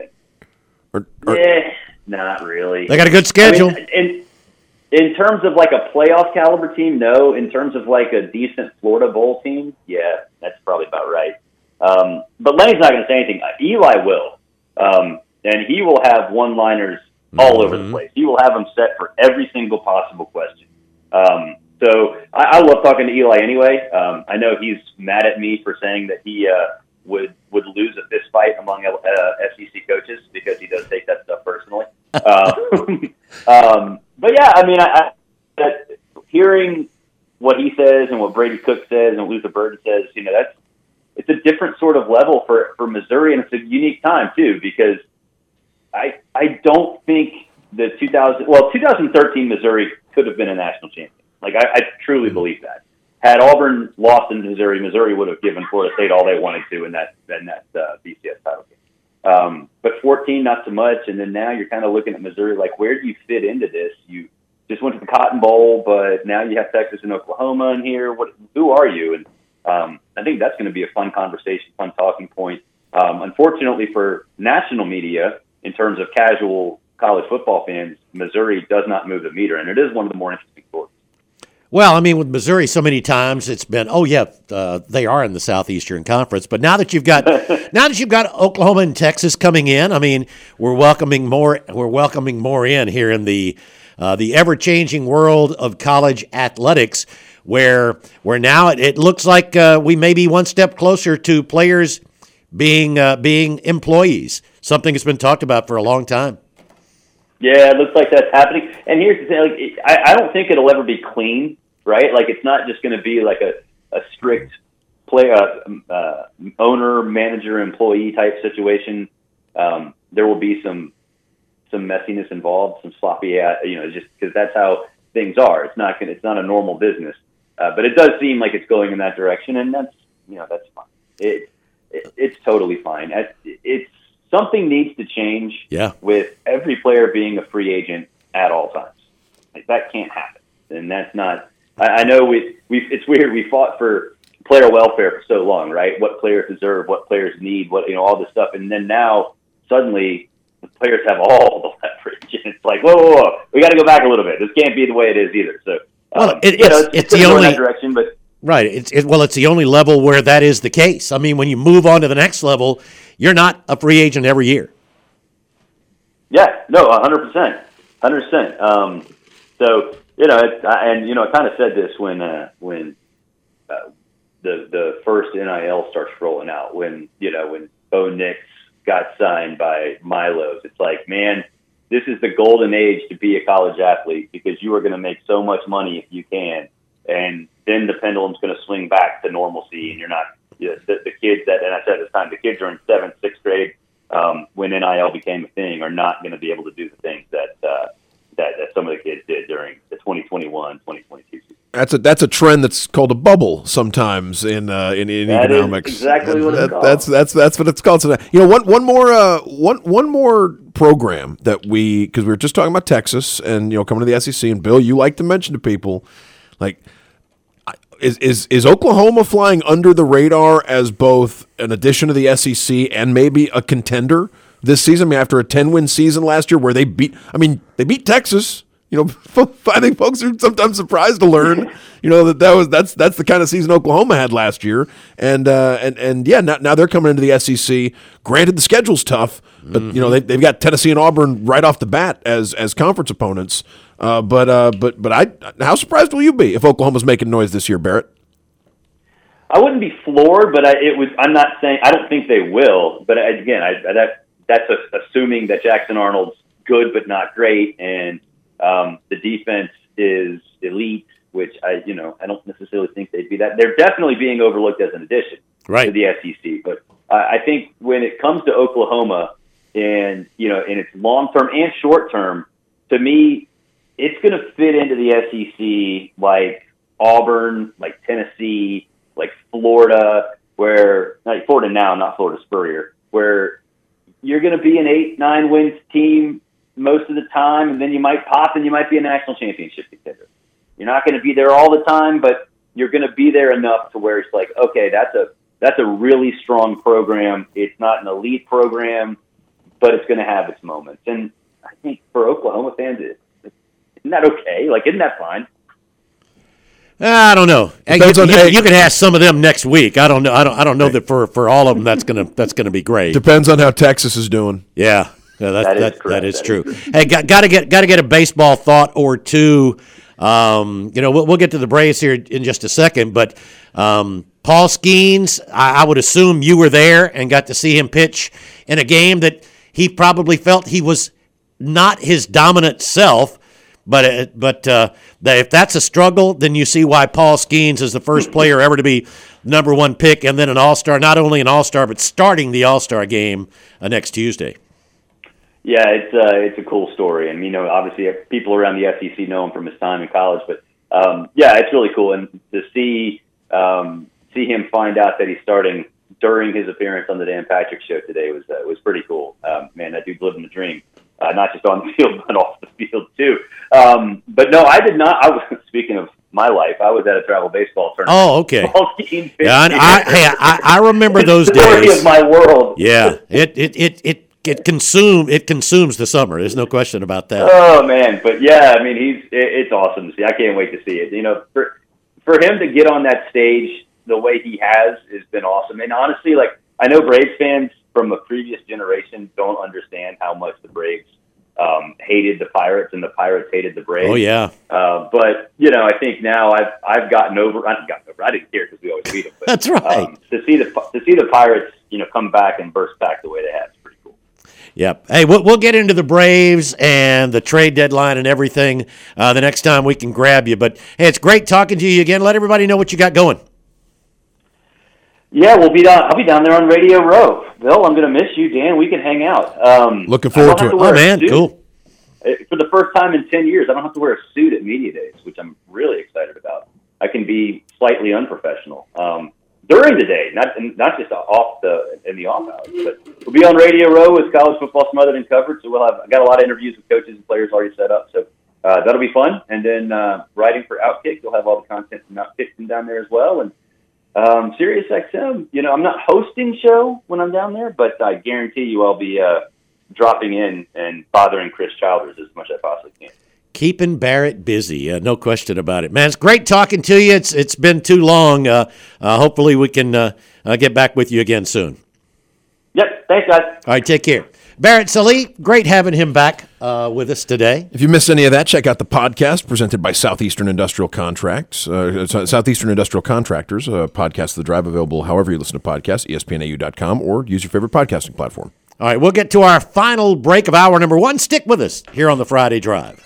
Or, or, yeah, not really. They got a good schedule. I mean, and, In terms of like a playoff caliber team, no. In terms of like a decent Florida Bowl team, yeah, that's probably about right. Um, but Lane's not going to say anything. Eli will. Um, and he will have one-liners all mm-hmm. over the place. He will have them set for every single possible question. Um, so I, I love talking to Eli anyway. Um, I know he's mad at me for saying that he uh, would, would lose a fist fight among uh, S E C coaches because he does take that stuff personally. Uh, um, but yeah, I mean, I, I, hearing what he says and what Brady Cook says and what Luther Burden says, you know, that's it's a different sort of level for, for Missouri, and it's a unique time too because I I don't think the two thousand well twenty thirteen Missouri could have been a national champion. Like I, I truly believe that. Had Auburn lost in Missouri, Missouri would have given Florida State all they wanted to in that in that uh, B C S title game. Um, but fourteen, not so much. And then now you're kind of looking at Missouri, like, where do you fit into this? You just went to the Cotton Bowl, but now you have Texas and Oklahoma in here. What, who are you? And um, I think that's going to be a fun conversation, fun talking point. Um, unfortunately for national media, in terms of casual college football fans, Missouri does not move the meter, and it is one of the more interesting stories. Well, I mean, with Missouri, so many times it's been, oh yeah, uh, they are in the Southeastern Conference. But now that you've got, now that you've got Oklahoma and Texas coming in, I mean, we're welcoming more. We're welcoming more in here in the uh, the ever-changing world of college athletics, where where now it, it looks like uh, we may be one step closer to players being uh, being employees. Something that's been talked about for a long time. Yeah, it looks like that's happening. And here's the thing: like, I, I don't think it'll ever be clean. Right? Like, it's not just going to be like a, a strict play uh, uh, owner, manager, employee type situation, um, there will be some some messiness involved, some sloppy, uh, you know, just because that's how things are. It's not gonna, it's not a normal business, uh, but it does seem like it's going in that direction, and that's you know that's fine. It, it it's totally fine. It's something needs to change. Yeah. With every player being a free agent at all times, like that can't happen, and that's not. I, I know we we it's weird. We fought for player welfare for so long, right? What players deserve, what players need, what you know, all this stuff, and then now suddenly the players have all the leverage, and it's like, whoa, whoa, whoa, we got to go back a little bit. This can't be the way it is either. So, well, um, it, you it's, know, it's, it's, it's the only that direction, but right. It's it, well, it's the only level where that is the case. I mean, when you move on to the next level, you're not a free agent every year. Yeah, no, a hundred percent, hundred percent. Um, so you know, it, and you know, I kind of said this when uh, when uh, the the first N I L starts rolling out, when you know when Bo Nix got signed by Milo's. It's like, man, this is the golden age to be a college athlete because you are going to make so much money if you can, and then the pendulum's going to swing back to normalcy, and you're not you know, the, the kids that, and I said this time, the kids are in seventh, sixth grade. Um, when N I L became a thing, are not going to be able to do the things that, uh, that that some of the kids did during the twenty twenty-one, twenty twenty-two season. That's a that's a trend that's called a bubble sometimes in uh, in, in that economics. Is exactly and what that, it's called. That's that's that's what it's called. So that, you know, one one more uh, one one more program that we because we were just talking about Texas and you know coming to the S E C, and Bill, you like to mention to people like. Is, is is Oklahoma flying under the radar as both an addition to the S E C and maybe a contender this season? I mean, after a ten-win season last year where they beat, I mean, they beat Texas. You know, I think folks are sometimes surprised to learn, you know, that, that was that's that's the kind of season Oklahoma had last year, and uh, and and yeah, now, now they're coming into the S E C. Granted, the schedule's tough, but mm-hmm. you know they, they've got Tennessee and Auburn right off the bat as as conference opponents. Uh, but uh, but but I, how surprised will you be if Oklahoma's making noise this year, Barrett? I wouldn't be floored, but I, it was. I'm not saying I don't think they will. But again, I, that that's a, assuming that Jackson Arnold's good but not great, and um, the defense is elite, which I you know I don't necessarily think they'd be that. They're definitely being overlooked as an addition right. to the S E C. But uh, I think when it comes to Oklahoma, and you know, in its long term and short term, to me, it's going to fit into the S E C like Auburn, like Tennessee, like Florida, where like Florida now, not Florida Spurrier, where you're going to be an eight, nine wins team most of the time, and then you might pop and you might be a national championship contender. You're not going to be there all the time, but you're going to be there enough to where it's like, okay, that's a that's a really strong program. It's not an elite program, but it's going to have its moments. And I think for Oklahoma fans, it, isn't that okay? Like, isn't that fine? I don't know. You, on, you, hey, you can ask some of them next week. I don't know. I don't. I don't know that for, for all of them that's gonna that's gonna be great. Depends on how Texas is doing. Yeah, yeah that, that, that, is that is that true. Is hey, got, got to get got to get a baseball thought or two. Um, you know, we'll, we'll get to the Braves here in just a second, but um, Paul Skeens, I, I would assume you were there and got to see him pitch in a game that he probably felt he was not his dominant self. But uh, but uh, if that's a struggle, then you see why Paul Skeens is the first player ever to be number one pick and then an All-Star, not only an All-Star, but starting the All-Star game uh, next Tuesday. Yeah, it's uh, it's a cool story. And, you know, obviously people around the S E C know him from his time in college. But, um, yeah, it's really cool. And to see um, see him find out that he's starting during his appearance on the Dan Patrick Show today was uh, was pretty cool. Um, man, that dude's living the dream. Uh, not just on the field, but off the field too. Um, but no, I did not. I was speaking of my life. I was at a travel baseball tournament. Oh, okay. Yeah, and I, hey, I, I remember those the story days. Of my world. Yeah, it it it it it consume it consumes the summer. There's no question about that. Oh man, but yeah, I mean, he's it, it's awesome to see. I can't wait to see it. You know, for for him to get on that stage the way he has has been awesome. And honestly, like I know Braves fans from a previous generation don't understand how much the Braves um, hated the Pirates and the Pirates hated the Braves. Oh yeah. Uh, but you know, I think now I've I've gotten over. I've gotten over. I didn't care because we always beat them. But, That's right. Um, to see the to see the Pirates, you know, come back and burst back the way they have is pretty cool. Yep. Hey, we'll, we'll get into the Braves and the trade deadline and everything uh, the next time we can grab you. But hey, it's great talking to you again. Let everybody know what you got going. Yeah, we'll be down. I'll be down there on Radio Row. Bill, I'm going to miss you, Dan. We can hang out. Um, Looking forward to it. To oh man, cool. For the first time in ten years, I don't have to wear a suit at media days, which I'm really excited about. I can be slightly unprofessional um, during the day, not not just off the in the off hours. But we'll be on Radio Row with college football smothered and covered. So we'll have I got a lot of interviews with coaches and players already set up. So uh, that'll be fun. And then uh, writing for Outkick, you'll have all the content from Outkick down there as well. And Um, Sirius X M, you know, I'm not hosting show when I'm down there, but I guarantee you I'll be uh, dropping in and bothering Chris Childers as much as I possibly can. Keeping Barrett busy, uh, no question about it. Man, it's great talking to you. It's It's been too long. Uh, uh, hopefully we can uh, uh, get back with you again soon. Yep, thanks, guys. All right, take care. Barrett Sallee, great having him back uh, with us today. If you missed any of that, check out the podcast presented by Southeastern Industrial Contracts, uh, Southeastern Industrial Contractors, a podcast of The Drive, available however you listen to podcasts, E S P N A U dot com, or use your favorite podcasting platform. All right, we'll get to our final break of hour number one. Stick with us here on the Friday Drive.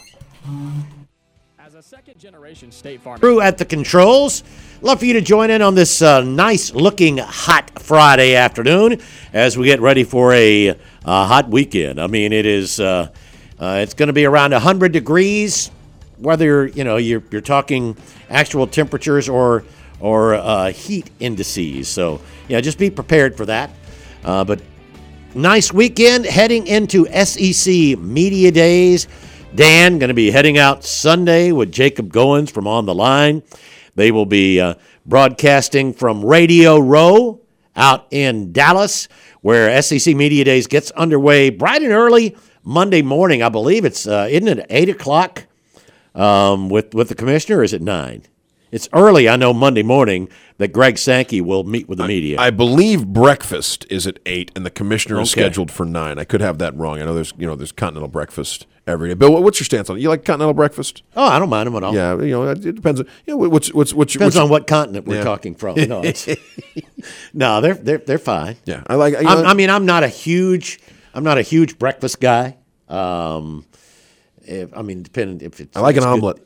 As a second-generation State Farm Crew at the controls. Love for you to join in on this uh, nice-looking hot Friday afternoon as we get ready for a, a hot weekend. I mean, it is uh, uh, it's going to be around one hundred degrees, whether you know you're you're talking actual temperatures or or uh, heat indices. So yeah, just be prepared for that. Uh, but nice weekend heading into S E C Media Days. Dan going to be heading out Sunday with Jacob Goins from On the Line. They will be uh, broadcasting from Radio Row out in Dallas, where S E C Media Days gets underway bright and early Monday morning. I believe it's, uh, isn't it eight o'clock um, with, with the commissioner, or is it nine? It's early, I know, Monday morning that Greg Sankey will meet with the media. I, I believe breakfast is at eight, and the commissioner is Okay. scheduled for nine. I could have that wrong. I know there's you know there's continental breakfast every day. Bill, what's your stance on it? You like continental breakfast? Oh, I don't mind them at all. Yeah, you know it depends. You know what's what's what's Depends what's, on what continent we're Yeah. talking from. No, it's, no, they're they're they're fine. Yeah, I like. You know, I'm, I mean, I'm not a huge, I'm not a huge breakfast guy. Um, if, I mean, depending if it's. I like an it's good. omelet.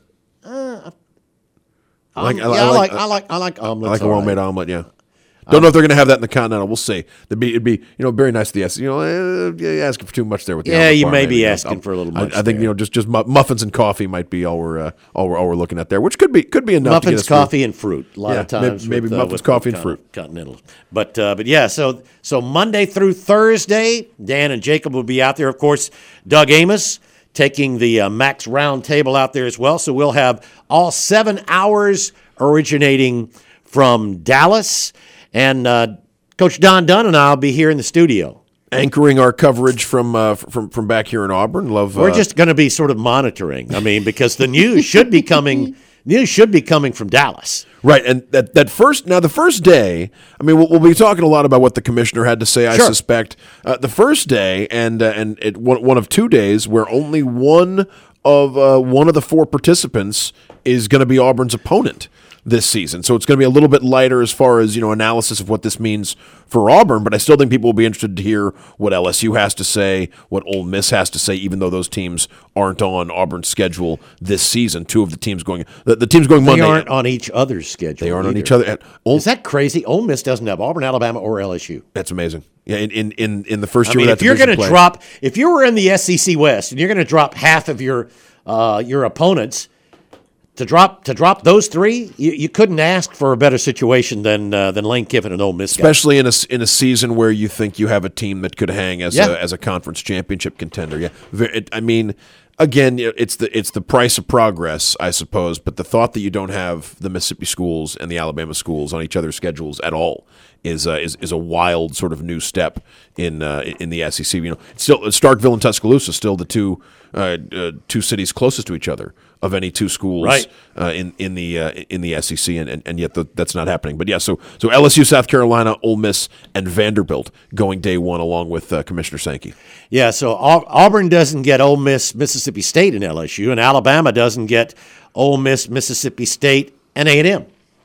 I like, Um, I, yeah, I like, like, I like, I like I omelets. like a all well-made right. omelet. Yeah. Don't know if they're going to have that in the continental. We'll see. It'd be, it'd be, you know, very nice to the S. You know, eh, you're asking for too much there with the Yeah, omelet you bar, may maybe. be You know, asking I'll- for a little I, much I think there. you know, just just mu- muffins and coffee might be all we're uh, all we're all we're looking at there, which could be could be enough. to get Muffins, us through. coffee, and fruit. A lot Yeah, of times, maybe- maybe with, uh, muffins, with coffee, and con- fruit. Continental, but uh, but yeah. So so Monday through Thursday, Dan and Jacob will be out there. Of course, Doug Amos taking the uh, Max Round Table out there as well. So we'll have all seven hours originating from Dallas, and uh, Coach Don Dunn and I will be here in the studio. Anchoring our coverage from uh, from from back here in Auburn. Love. We're uh, just going to be sort of monitoring. I mean, because the news should be coming. News should be coming from Dallas. Right, and that, that first now the first day, I mean, we'll, we'll be talking a lot about what the commissioner had to say. I Sure. suspect uh, the first day and uh, and it, one, one of two days where only one of uh, one of the four participants is going to be Auburn's opponent this season. So it's going to be a little bit lighter as far as, you know, analysis of what this means for Auburn, but I still think people will be interested to hear what L S U has to say, what Ole Miss has to say, even though those teams aren't on Auburn's schedule this season. Two of the teams going the, the teams going They Monday. aren't on each other's schedule. They aren't on either. each other. At, Ole, Is that crazy? Ole Miss doesn't have Auburn, Alabama, or L S U. That's amazing. Yeah, in in in, in the first I year mean, of that if you're division going to play- drop, if you were in the S E C West and you're going to drop half of your uh, your opponents, to drop to drop those three, you, you couldn't ask for a better situation than uh, than Lane Kiffin and Ole Miss. got. especially in a in a season where you think you have a team that could hang as Yeah. a as a conference championship contender. Yeah, Ve- it, I mean, again, you know, it's the it's the price of progress, I suppose. But the thought that you don't have the Mississippi schools and the Alabama schools on each other's schedules at all is uh, is is a wild sort of new step in uh, in the S E C. You know, it's still Starkville and Tuscaloosa still the two uh, uh, two cities closest to each other of any two schools Right. uh, in in the uh, in the S E C, and, and, and yet the, that's not happening. But yeah, so so L S U, South Carolina, Ole Miss, and Vanderbilt going day one along with uh, Commissioner Sankey. Yeah, so Au- Auburn doesn't get Ole Miss, Mississippi State, and L S U, and Alabama doesn't get Ole Miss, Mississippi State, and A and M.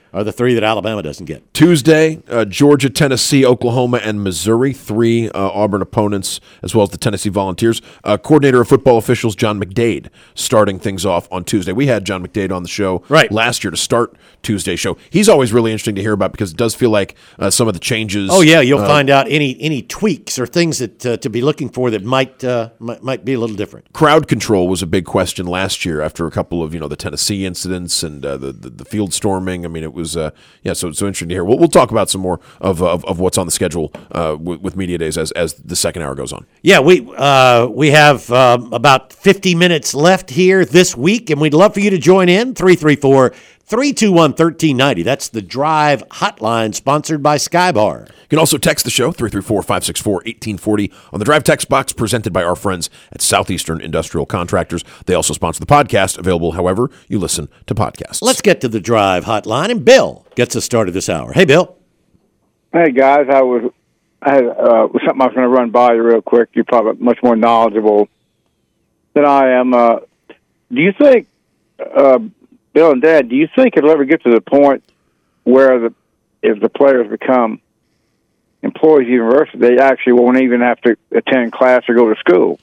are the three that Alabama doesn't get. Tuesday, uh, Georgia, Tennessee, Oklahoma, and Missouri, three uh, Auburn opponents, as well as the Tennessee Volunteers. Uh, coordinator of football officials, John McDade, starting things off on Tuesday. We had John McDade on the show right. last year to start Tuesday's show. He's always really interesting to hear about because it does feel like uh, some of the changes. Oh, yeah, you'll uh, find out any any tweaks or things that uh, to be looking for that might, uh, might might be a little different. Crowd control was a big question last year after a couple of, you know, the Tennessee incidents and uh, the, the the field storming. I mean, it was, uh, yeah, so so interesting to hear. We'll, we'll talk about some more of, of, of what's on the schedule uh, with, with Media Days as, as the second hour goes on. Yeah, we uh, we have um, about fifty minutes left here this week, and we'd love for you to join in, three three four, three two one, one three nine zero. That's the Drive Hotline, sponsored by Skybar. You can also text the show, three three four, five six four, one eight four zero, on the Drive text box presented by our friends at Southeastern Industrial Contractors. They also sponsor the podcast, available however you listen to podcasts. Let's get to the Drive Hotline, and Bill gets us started this hour. Hey, Bill. Hey, guys. I was I had uh, something I was going to run by you real quick. You're probably much more knowledgeable than I am. Uh, do you think, uh, Bill and Dad, do you think it'll ever get to the point where the if the players become employees of the university, they actually won't even have to attend class or go to school?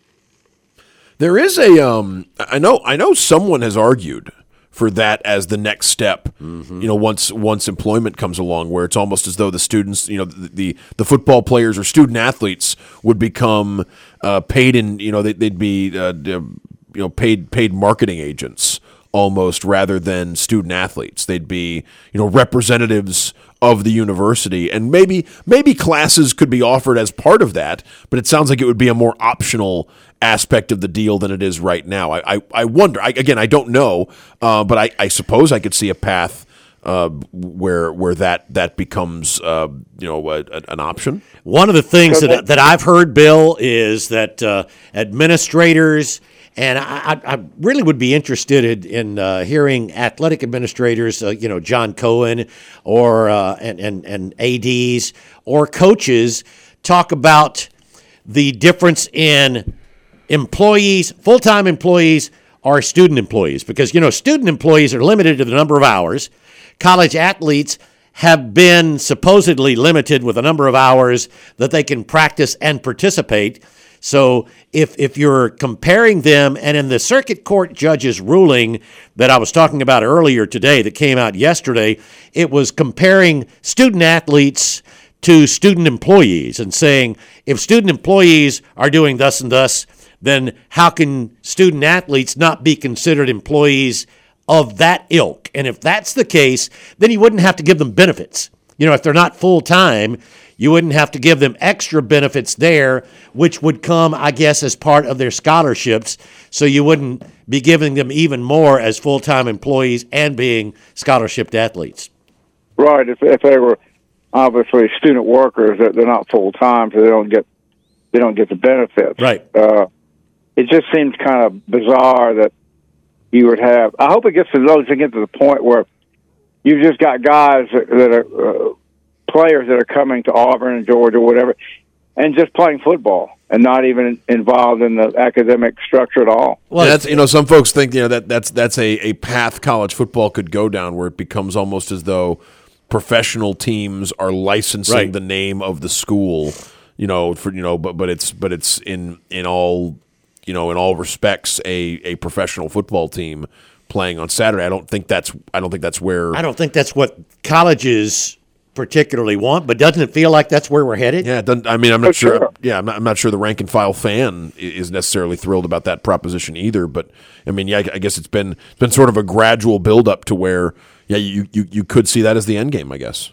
There is a, um, I know, I know someone has argued for that as the next step. Mm-hmm. You know, once once employment comes along, where it's almost as though the students, you know, the the, the football players or student athletes would become uh, paid in, you know, they, they'd be, uh, you know, paid paid marketing agents almost rather than student athletes. They'd be, you know, representatives of the university, and maybe maybe classes could be offered as part of that, but it sounds like it would be a more optional aspect of the deal than it is right now. I I, I wonder. I, again, I don't know, uh, but I, I suppose I could see a path uh, where where that that becomes uh, you know a, a, an option. One of the things that that I've heard, Bill, is that uh, administrators. And I, I really would be interested in uh, hearing athletic administrators, uh, you know, John Cohen, or uh, and, and and A Ds or coaches talk about the difference in employees, full-time employees, or student employees, because you know, student employees are limited to the number of hours. College athletes have been supposedly limited with a number of hours that they can practice and participate. So if if you're comparing them, and in the circuit court judge's ruling that I was talking about earlier today that came out yesterday, it was comparing student athletes to student employees and saying if student employees are doing thus and thus, then how can student athletes not be considered employees of that ilk? And if that's the case, then you wouldn't have to give them benefits. You know, if they're not full-time, you wouldn't have to give them extra benefits there, which would come, I guess, as part of their scholarships. So you wouldn't be giving them even more as full-time employees and being scholarshiped athletes. Right. If, if they were obviously student workers, that they're not full-time, so they don't get they don't get the benefits. Right. Uh, it just seems kind of bizarre that you would have. I hope it gets to those to get to the point where you've just got guys that, that are. Uh, players that are coming to Auburn and Georgia, whatever, and just playing football and not even involved in the academic structure at all. Well, that's, you know, some folks think, you know, that that's that's a, a path college football could go down, where it becomes almost as though professional teams are licensing right. the name of the school, you know, for you know, but but it's but it's in in all you know in all respects a, a professional football team playing on Saturday. I don't think that's I don't think that's where I don't think that's what colleges particularly want, but doesn't it feel like that's where we're headed? Yeah, it doesn't, I mean, I'm not For sure. sure. Yeah, I'm not, I'm not sure the rank and file fan is necessarily thrilled about that proposition either. But I mean, yeah, I guess it's been it's been sort of a gradual build up to where, yeah, you, you, you could see that as the end game, I guess.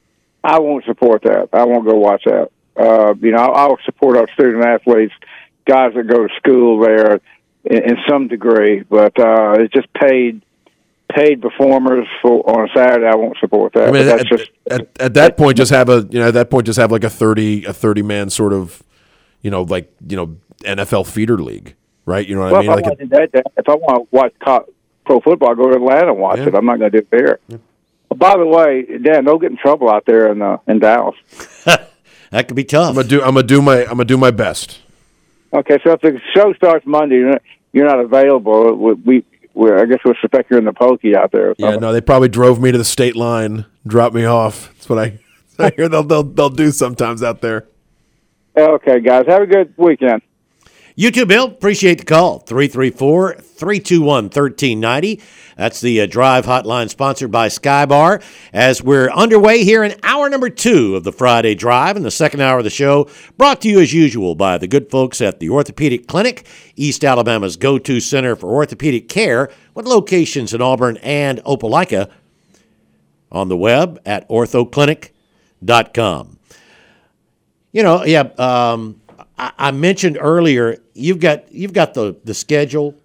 I won't support that. I won't go watch that. Uh, you know, I'll support our student athletes, guys that go to school there in, in some degree, but uh, it's just paid. Paid performers for on a Saturday, I won't support that. I mean, but that's at, just at, at that point, just have a you know at that point just have like a thirty a thirty man sort of you know like you know N F L feeder league, right? You know what well, I mean? If I, Like want to do that, if I want to watch co- pro football, I go to Atlanta and watch Yeah. it. I'm not going to do it there. Yeah. But by the way, Dan, don't get in trouble out there in uh, in Dallas. That could be tough. I'm gonna do I'm gonna do my I'm gonna do my best. Okay, so if the show starts Monday, you're not, you're not available. We well, I guess we'll suspect you're in the pokey out there. Or Yeah, something. no, they probably drove me to the state line, dropped me off. That's what I, I hear they'll, they'll they'll do sometimes out there. Okay, guys, have a good weekend. You too, Bill. Appreciate the call. three three four, three two one, one three nine zero. That's the uh, Drive Hotline sponsored by Sky Bar. As we're underway here in hour number two of the Friday Drive, and the second hour of the show brought to you as usual by the good folks at the Orthopedic Clinic, East Alabama's go-to center for orthopedic care, with locations in Auburn and Opelika, on the web at ortho clinic dot com. You know, yeah, um, I, I mentioned earlier you've got you've got the, the schedule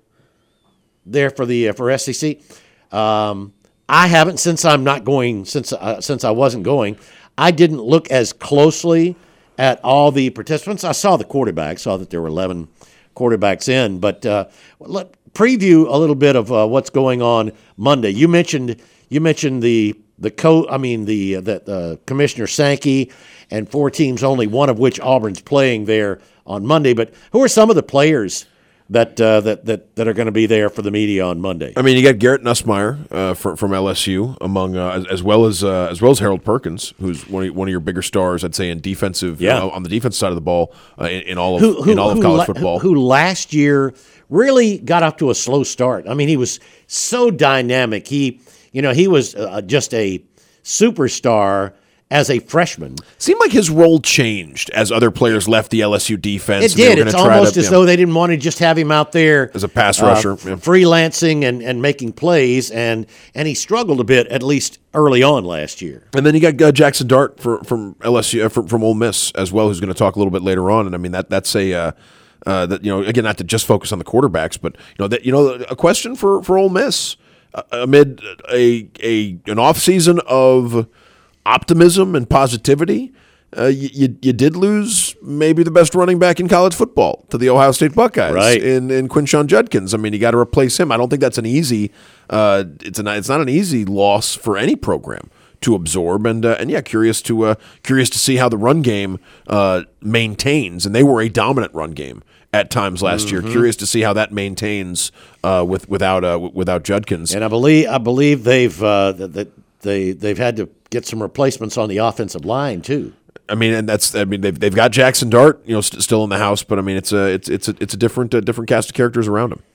there for the uh, for S E C. Um, I haven't since I'm not going since uh, since I wasn't going. I didn't look as closely at all the participants. I saw the quarterbacks, saw that there were eleven quarterbacks in, but uh, let preview a little bit of uh, what's going on Monday. You mentioned you mentioned the the co. I mean the uh, that uh, Commissioner Sankey and four teams only, one of which Auburn's playing there on Monday. But who are some of the players that uh, that that that are going to be there for the media on Monday? I mean, you got Garrett Nussmeier uh, from, from L S U, among uh, as, as well as uh, as well as Harold Perkins, who's one of, one of your bigger stars, I'd say, in defensive, yeah. uh, on the defensive side of the ball uh, in, in all of who, who, in all of who college la- football. Who, who last year really got off to a slow start. I mean, he was so dynamic. He, you know, he was uh, just a superstar as a freshman. Seemed like his role changed as other players left the L S U defense. It did. It's almost to, as you though know, they didn't want to just have him out there as a pass uh, rusher, f- yeah. freelancing and, and making plays, and and he struggled a bit, at least early on last year. And then you got uh, Jackson Dart for, from L S U, uh, from, from Ole Miss as well, who's going to talk a little bit later on. And I mean that that's a uh, uh, that you know again not to just focus on the quarterbacks, but you know that you know a question for for Ole Miss uh, amid a a an offseason of optimism and positivity. Uh, you, you you did lose maybe the best running back in college football to the Ohio State Buckeyes, right. in in Quinshon Judkins. I mean, you got to replace him. I don't think that's an easy. Uh, it's an it's not an easy loss for any program to absorb. And uh, and yeah, curious to uh, curious to see how the run game uh, maintains. And they were a dominant run game at times last mm-hmm. year. Curious to see how that maintains uh, with without uh, without Judkins. And I believe I believe they've uh, that they they've had to get some replacements on the offensive line too. I mean, and that's I mean they've they've got Jackson Dart, you know, st- still in the house, but I mean it's a it's it's a it's a different uh, different cast of characters around him.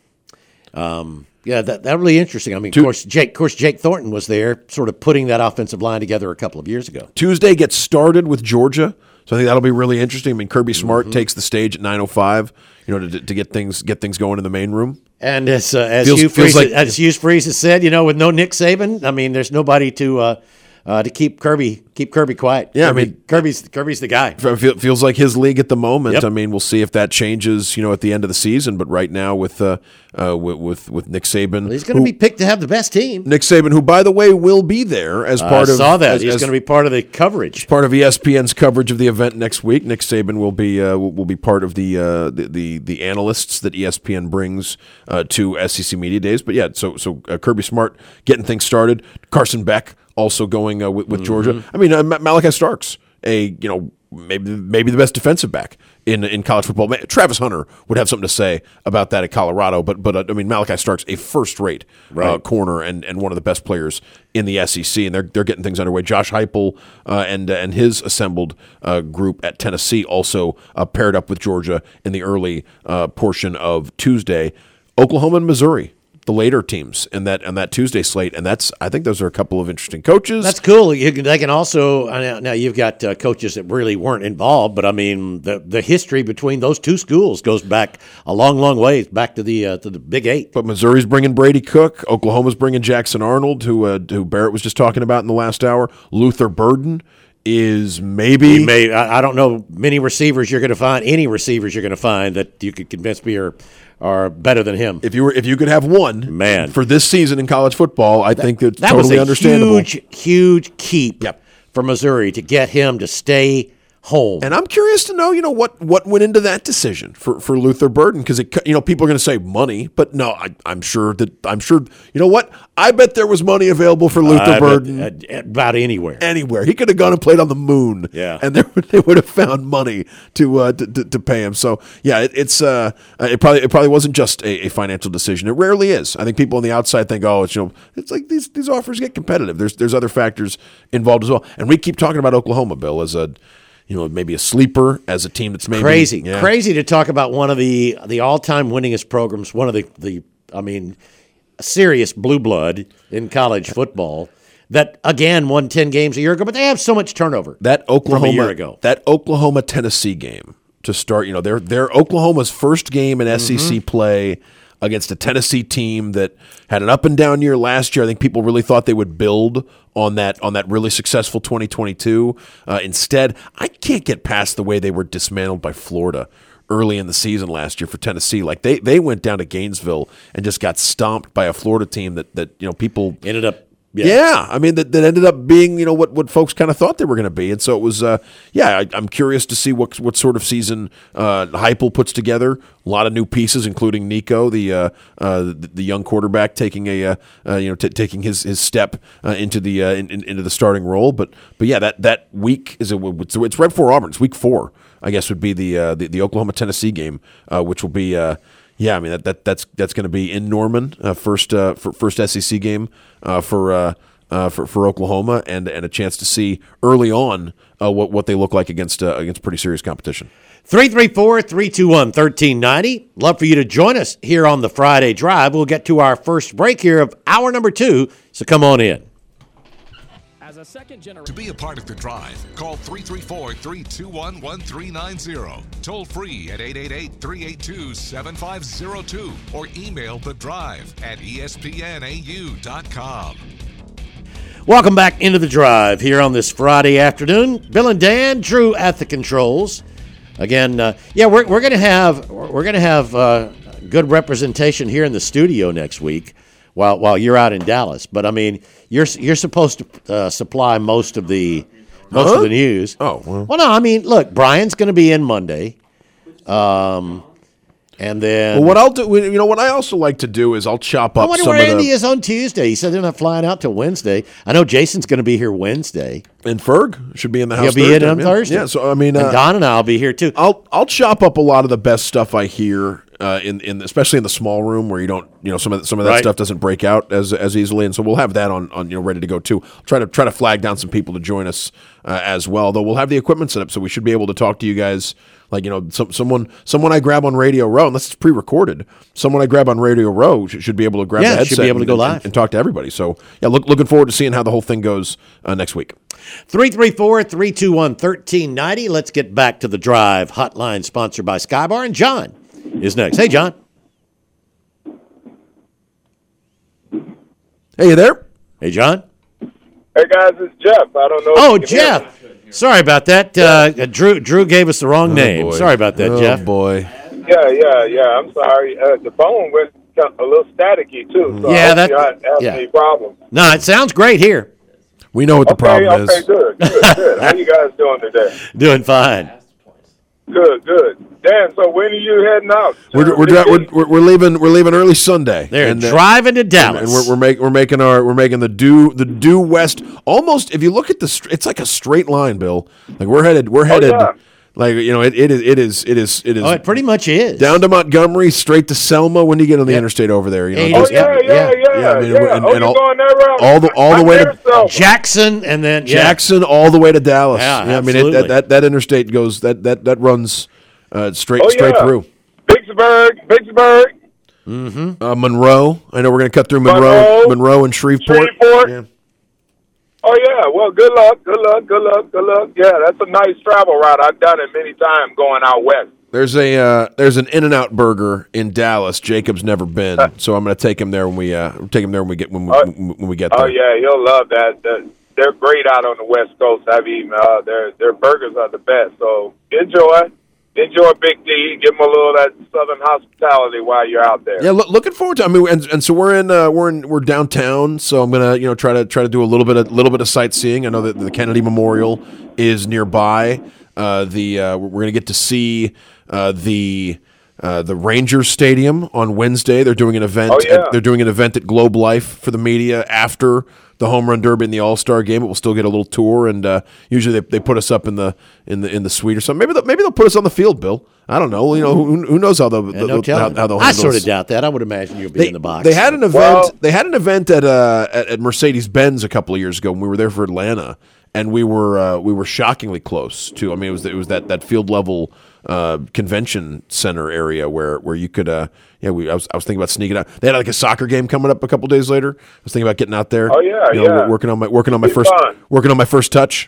Um, yeah, that that really interesting. I mean, Two- of course, Jake, of course, Jake Thornton was there, sort of putting that offensive line together a couple of years ago. Tuesday gets started with Georgia, so I think that'll be really interesting. I mean, Kirby Smart Mm-hmm. takes the stage at nine oh five, you know, to, to get things get things going in the main room. And as uh, as Feels- Hugh feels Freeze, like- as Hugh Freeze has said, you know, with no Nick Saban, I mean, there's nobody to uh, uh, to keep Kirby keep Kirby quiet. Yeah, I Kirby, mean- Kirby's Kirby's the guy. Feel- Feels like his league at the moment. Yep. I mean, we'll see if that changes, you know, at the end of the season. But right now, with uh, uh with, with with Nick Saban, He's going to who- be picked to have the best team. Nick Saban, who by the way will be there as part I of saw that as, he's as going to be part of the coverage. part of E S P N's coverage of the event next week. Nick Saban will be uh, will, will be part of the, uh, the the the analysts that E S P N brings uh, to S E C Media Days. But yeah, so so uh, Kirby Smart getting things started. Carson Beck also going uh, with, with Mm-hmm. Georgia. I mean, uh, Ma- Malachi Starks, a you know maybe maybe the best defensive back in in college football. Ma- Travis Hunter would have something to say about that at Colorado, but but uh, I mean Malachi Starks, a first rate uh, Right. corner and, and one of the best players in the S E C, and they're they're getting things underway. Josh Heupel uh, and and his assembled uh, group at Tennessee also uh, paired up with Georgia in the early uh, portion of Tuesday. Oklahoma and Missouri, the later teams in that on that Tuesday slate, and that's I think those are a couple of interesting coaches. That's cool. You can, they can also now, now you've got uh, coaches that really weren't involved, but I mean the the history between those two schools goes back a long, long ways, back to the uh, to the Big Eight. But Missouri's bringing Brady Cook. Oklahoma's bringing Jackson Arnold, who uh, who Barrett was just talking about in the last hour. Luther Burden is maybe He may, I, I don't know many receivers you're going to find, any receivers you're going to find that you could convince me are are better than him. if you were if you could have one Man. for this season in college football, I think it's That totally was a understandable. huge, huge keep Yep. for Missouri to get him to stay home. And I'm curious to know, you know, what, what went into that decision for, for Luther Burden, because you know people are going to say money, but no, I, I'm sure that I'm sure you know what I bet there was money available for Luther I Burden bet, uh, about anywhere. Anywhere he could have gone and played on the moon, yeah, and there, they would have found money to uh, to, to, to pay him. So yeah, it, it's uh, it probably it probably wasn't just a, a financial decision. It rarely is. I think people on the outside think, oh, it's you know, it's like these these offers get competitive. There's there's other factors involved as well, and we keep talking about Oklahoma, Bill, as a you know, maybe a sleeper, as a team that's maybe crazy, yeah. crazy to talk about one of the the all time winningest programs, one of the the I mean, serious blue blood in college football that again won ten games a year ago, but they have so much turnover. That Oklahoma from a year ago, that Oklahoma Tennessee game to start, you know, they're they're Oklahoma's first game in S E C mm-hmm. play against a Tennessee team that had an up and down year last year. I think people really thought they would build on that on that really successful twenty twenty-two. Uh, instead, I can't get past the way they were dismantled by Florida early in the season last year for Tennessee. Like they they went down to Gainesville and just got stomped by a Florida team that that you know people ended up. Yeah. yeah, I mean that, that ended up being you know what, what folks kind of thought they were going to be, and so it was. Uh, yeah, I, I'm curious to see what what sort of season uh, Heupel puts together. A lot of new pieces, including Nico, the uh, uh, the, the young quarterback, taking a uh, uh, you know t- taking his, his step uh, into the uh, in, in, into the starting role. But but yeah, that, that week is a, it's, it's right before Auburn. It's week four, I guess, would be the uh, the, the Oklahoma Tennessee game, uh, which will be. Uh, Yeah, I mean that, that that's that's going to be in Norman, uh, first uh, for, first S E C game uh, for, uh, uh, for for Oklahoma, and and a chance to see early on uh, what what they look like against uh, against pretty serious competition. three three four, three two one, one three nine zero. Love for you to join us here on the Friday Drive. We'll get to our first break here of hour number two, so come on in. As a second generation. To be a part of the drive, call three three four, three two one, one three nine zero. Toll free at eight eight eight, three eight two, seven five zero two or email the drive at E S P N A U dot com. Welcome back into the drive here on this Friday afternoon. Bill and Dan, Drew at the controls. Again, uh, yeah, we're we're gonna have we're gonna have uh, good representation here in the studio next week. While while you're out in Dallas, but I mean you're you're supposed to uh, supply most of the most huh? of the news. Oh well. well, no, I mean look, Brian's going to be in Monday, um, and then well, what I'll do, you know, what I also like to do is I'll chop up. I wonder some where of Andy the, is on Tuesday. He said they're not flying out till Wednesday. I know Jason's going to be here Wednesday. And Ferg should be in the house. He'll be Thursday, in on yeah. Thursday. Yeah, so I mean, and uh, Don and I'll be here too. I'll I'll chop up a lot of the best stuff I hear. Uh, in, in especially in the small room where you don't you know some of the, some of that Right. stuff doesn't break out as as easily, and so we'll have that on, on you know ready to go too. Try to try to flag down some people to join us uh, as well. Though we'll have the equipment set up so we should be able to talk to you guys like you know some, someone someone I grab on Radio Row, unless it's pre-recorded. Someone I grab on Radio Row should, should be able to grab Yeah, the should headset be able to and, go and- live. and talk to everybody. So yeah, look, looking forward to seeing how the whole thing goes uh, next week. three three four, three two one, one three nine zero. Let's get back to the drive hotline sponsored by Skybar, and John is next. Hey, John. Hey, you there? Hey, John. Hey guys, it's Jeff. I don't know. Oh, if you can hear me. Jeff. Sorry about that. Uh, Drew Drew gave us the wrong name. boy. Sorry about that, oh, Jeff. boy. Yeah, yeah, yeah. I'm sorry. Uh, the phone went a little staticky too. So Yeah, I that- hope you not have yeah. any problems. No, it sounds great here. We know what the Okay, problem okay, is. good, good, good. How you guys doing today? Doing fine. Good, good. Dan, so when are you heading out? We're we're, dra- we're we're we're leaving we're leaving early Sunday. They're And, uh, driving to and, Dallas. and we're we're, make, we're making our we're making the due the due west almost. If you look at the, str- it's like a straight line, Bill. Like we're headed we're headed yeah. like you know it, it is it is it is it is oh, it pretty much is. down to Montgomery, straight to Selma. When you get on the Yeah. interstate over there, you know, Eighty- Oh just- yeah, yeah, yeah, yeah. yeah. Yeah, I mean, and- oh, and you're all- going that route? all the- all the I'm way to- there, so- Jackson and then yeah. Jackson all the way to Dallas. Yeah, I mean it, absolutely. that, that that interstate goes that that that runs uh, straight Oh, straight yeah. through. Vicksburg, Vicksburg, Uh, Monroe. I know we're going to cut through Monroe, Monroe, Monroe and Shreveport. Shreveport. Yeah. Oh yeah. Well, good luck, good luck, good luck, good luck. Yeah, that's a nice travel route. I've done it many times going out west. There's a uh, there's an In-N-Out burger in Dallas. Jacob's never been, so I'm going to take him there when we uh, take him there when we get when we, Oh. when we get Oh there. yeah, you'll love that. That- They're great out on the West Coast. I've eaten. Uh, their their burgers are the best. So enjoy, enjoy Big D. Give them a little of that Southern hospitality while you're out there. Yeah, look, looking forward to. I mean, and, and so we're in uh, we're in we're downtown. So I'm gonna you know try to try to do a little bit of little bit of sightseeing. I know that the Kennedy Memorial is nearby. Uh, the uh, we're going to get to see uh, the uh, the Rangers Stadium on Wednesday. They're doing an event. Oh, yeah. at, they're doing an event at Globe Life for the media after the Home Run Derby and the All Star Game. But we'll still get a little tour, and uh, usually they, they put us up in the in the in the suite or something. Maybe they'll, maybe they'll put us on the field, Bill. I don't know. You know who, who knows how they'll, Yeah, no they'll, telling. how, how they'll I handle sort of this. doubt that. I would imagine you'll be They, in the box. they had an event. Well- they had an event at uh at, at Mercedes Benz a couple of years ago when we were there for Atlanta, and we were uh, we were shockingly close to. I mean, it was it was that, that field level uh, convention center area where, where you could. Uh, yeah, we. I was I was thinking about sneaking out. They had like a soccer game coming up a couple days later. I was thinking about getting out there. Oh, yeah, you know, yeah. working on my working on my Be first fun. working on my first touch.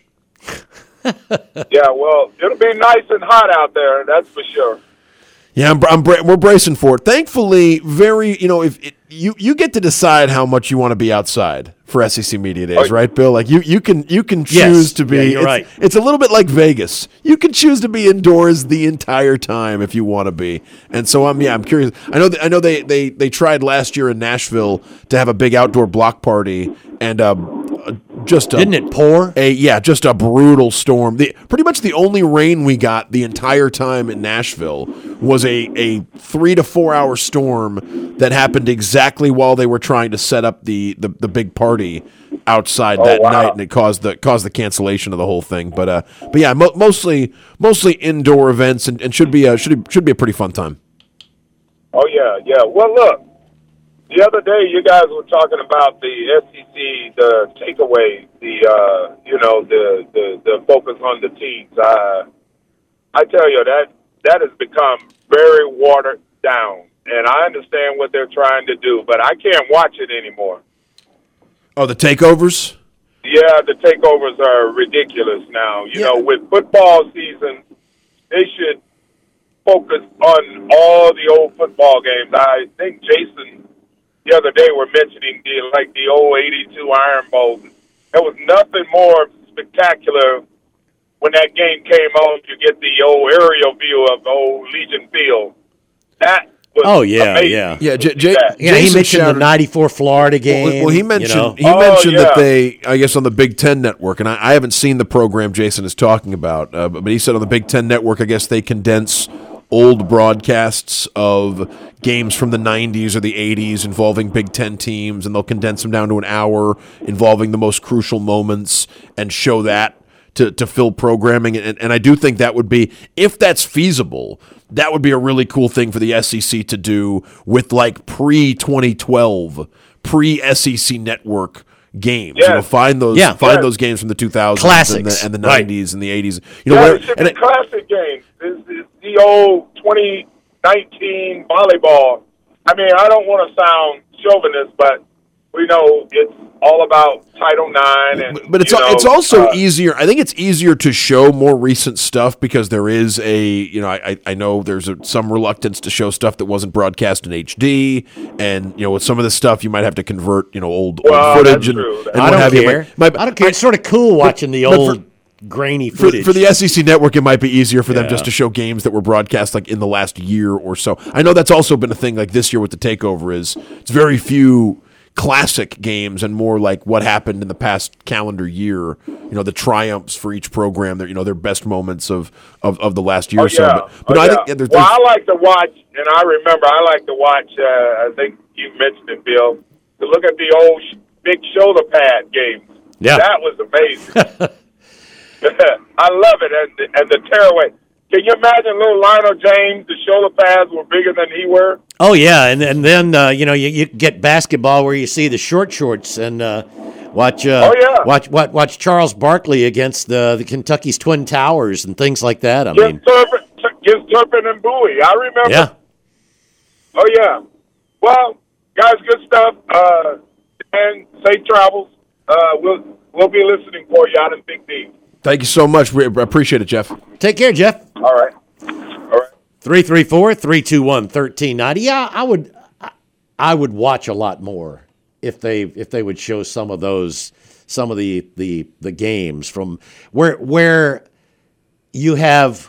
Yeah, well, it'll be nice and hot out there, that's for sure. Yeah, I'm, I'm bra- we're bracing for it. Thankfully, very you know, if it, you you get to decide how much you want to be outside for S E C Media Days, Oh, right, Bill? Like you you can you can choose Yes. to be. Yeah, you're it's, right. It's a little bit like Vegas. You can choose to be indoors the entire time if you want to be. And so I'm yeah, I'm curious. I know th- I know they, they they tried last year in Nashville to have a big outdoor block party, and uh, just a, Didn't it pour? a yeah, just a brutal storm. The, pretty much the only rain we got the entire time in Nashville was a, a three to four hour storm that happened exactly while they were trying to set up the, the, the big party outside Oh, that wow. night, and it caused the caused the cancellation of the whole thing. But uh, but yeah, mo- mostly mostly indoor events, and, and should be a, should should be a pretty fun time. Oh, yeah, yeah. Well, look, the other day you guys were talking about the S E C, the takeaway, the, uh, you know, the, the, the focus on the teams. Uh, I tell you, that that has become very watered down. And I understand what they're trying to do, but I can't watch it anymore. Oh, the takeovers. Yeah, the takeovers are ridiculous now. You Yeah. know, with football season, they should focus on all the old football games. I think Jason the other day were mentioning the like the old eighty-two Iron Bowl. There was nothing more spectacular when that game came on. You get the old aerial view of old Legion Field. That was Oh, yeah, amazing. yeah. Yeah, J- to J- see that. Yeah, he Jason mentioned shouted- the ninety-four Florida game. Well, well, he mentioned you know. he Oh, mentioned that yeah. they, I guess, on the Big Ten Network, and I, I haven't seen the program Jason is talking about, uh, but, but he said on the Big Ten Network, I guess they condense old broadcasts of games from the nineties or the eighties involving Big Ten teams, and they'll condense them down to an hour involving the most crucial moments and show that to, to fill programming. And, and I do think that would be, if that's feasible, that would be a really cool thing for the S E C to do with like pre twenty twelve, pre S E C Network games. Yes. You know, find those Yeah. find Yes. those games from the two thousands and Classics. the, and the Right. nineties and the eighties. You know, Yeah, where, it should and be it, classic games. It's, it's the old twenty nineteen volleyball. I mean, I don't want to sound chauvinist, but we know it's all about Title nine, and but it's you know, it's also uh, easier. I think it's easier to show more recent stuff because there is a you know I I know there's a, some reluctance to show stuff that wasn't broadcast in H D, and you know with some of this stuff you might have to convert you know old, Well, old footage that's and, true. and I what don't have you. care. My- my- I don't care. It's sort of cool watching the but for- old grainy For, footage. for the S E C Network, it might be easier for them Yeah. just to show games that were broadcast like in the last year or so. I know that's also been a thing like this year with the takeover is it's very few classic games and more like what happened in the past calendar year. You know, the triumphs for each program, their you know their best moments of, of, of the last year Oh, or so. yeah. But, but Oh, I yeah. think yeah, there's, well, there's- I like to watch, and I remember I like to watch. Uh, I think you mentioned it, Bill. To look at the old sh- big shoulder pad games. Yeah. That was amazing. I love it, and the, and the tearaway. Can you imagine little Lionel James? The shoulder pads were bigger than he were. Oh yeah, and and then uh, you know you, you get basketball where you see the short shorts and uh, watch. Uh, Oh, yeah. watch watch watch Charles Barkley against the the Kentucky's Twin Towers and things like that. I Against mean, Turpin, against Turpin and Bowie. I remember. yeah, Oh yeah. Well, guys, good stuff. Uh, and safe travels. Uh, we'll we'll be listening for you out in Big D. thank you so much. We appreciate it, Jeff. take care, Jeff. All right. All right. three three four, three two one, one three nine zero. Yeah, I would I- I would watch a lot more if they if they would show some of those some of the the, the games from where where you have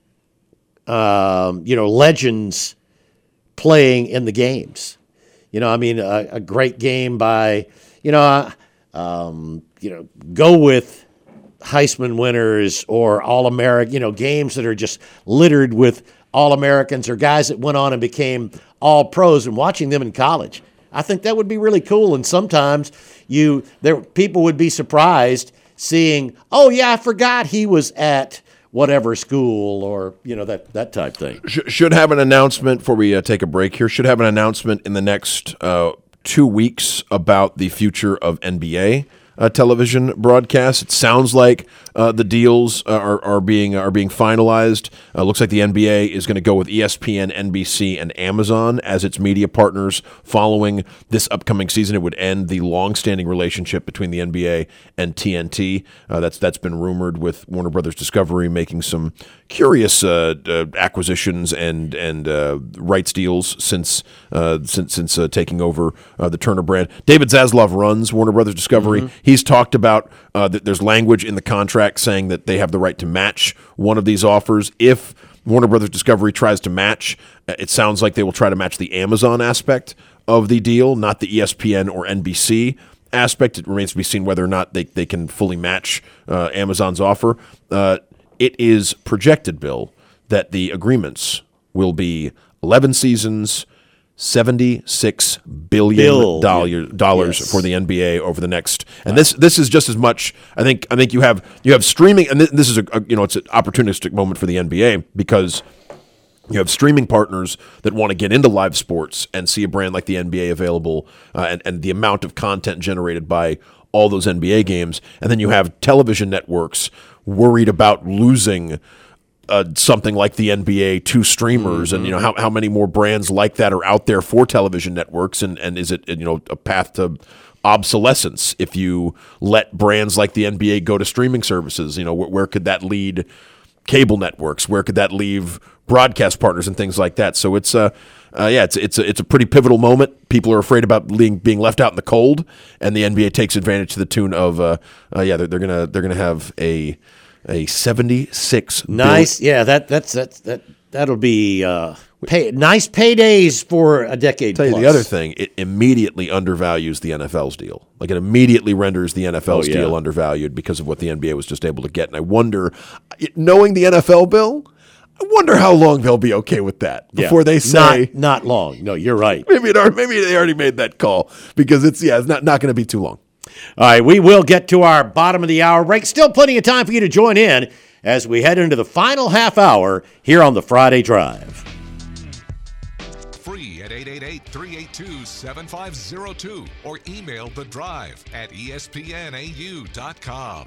um, you know legends playing in the games. You know, I mean a, a great game by, you know, um, you know, go with Heisman winners or All-American, you know, games that are just littered with All-Americans or guys that went on and became All-Pros, and watching them in college. I think that would be really cool. And sometimes you there people would be surprised seeing, oh, yeah, I forgot he was at whatever school, or, you know, that, that type thing. Should have an announcement before we uh, take a break here. Should have an announcement in the next uh, two weeks about the future of N B A uh, television broadcasts. It sounds like uh, the deals uh, are, are being are being finalized. Uh, looks like the N B A is going to go with E S P N, N B C, and Amazon as its media partners following this upcoming season. It would end the long-standing relationship between the N B A and T N T. Uh, that's that's been rumored, with Warner Brothers Discovery making some curious uh, uh, acquisitions and and uh, rights deals since uh, since since uh, taking over uh, the Turner brand. David Zaslav runs Warner Brothers Discovery. Mm-hmm. He's talked about uh, that there's language in the contract saying that they have the right to match one of these offers. If Warner Brothers Discovery tries to match, it sounds like they will try to match the Amazon aspect of the deal, not the E S P N or N B C aspect. It remains to be seen whether or not they, they can fully match uh, Amazon's offer. Uh, it is projected, Bill, that the agreements will be eleven seasons, seventy-six billion dollars dollars yes. for the N B A over the next, and wow. this this is just as much. I think I think you have you have streaming, and this, this is a, a you know it's an opportunistic moment for the N B A because you have streaming partners that want to get into live sports and see a brand like the N B A available, uh, and and the amount of content generated by all those N B A games, and then you have television networks worried about losing Uh, something like the N B A to streamers, mm-hmm. and you know how, how many more brands like that are out there for television networks, and, and is it you know a path to obsolescence if you let brands like the N B A go to streaming services? You know where, where could that lead cable networks? Where could that leave broadcast partners and things like that? So it's a uh, uh, yeah it's it's a, it's a pretty pivotal moment. People are afraid about being, being left out in the cold, and the N B A takes advantage to the tune of uh, uh, yeah they're, they're gonna they're gonna have a A seventy-six nice, billion. yeah. That that's that's that that'll be uh, pay, nice paydays for a decade. I'll tell plus. you the other thing, it immediately undervalues the N F L's deal. Like it immediately renders the N F L's oh, yeah. deal undervalued because of what the N B A was just able to get. And I wonder, knowing the N F L, Bill, I wonder how long they'll be okay with that before yeah. they say not, not long. No, you're right. Maybe it, maybe they already made that call because it's yeah, it's not not going to be too long. All right, we will get to our bottom of the hour break. Still plenty of time for you to join in as we head into the final half hour here on the Friday Drive. Free at eight eight eight, three eight two, seven five zero two or email the drive at E S P N A U dot com.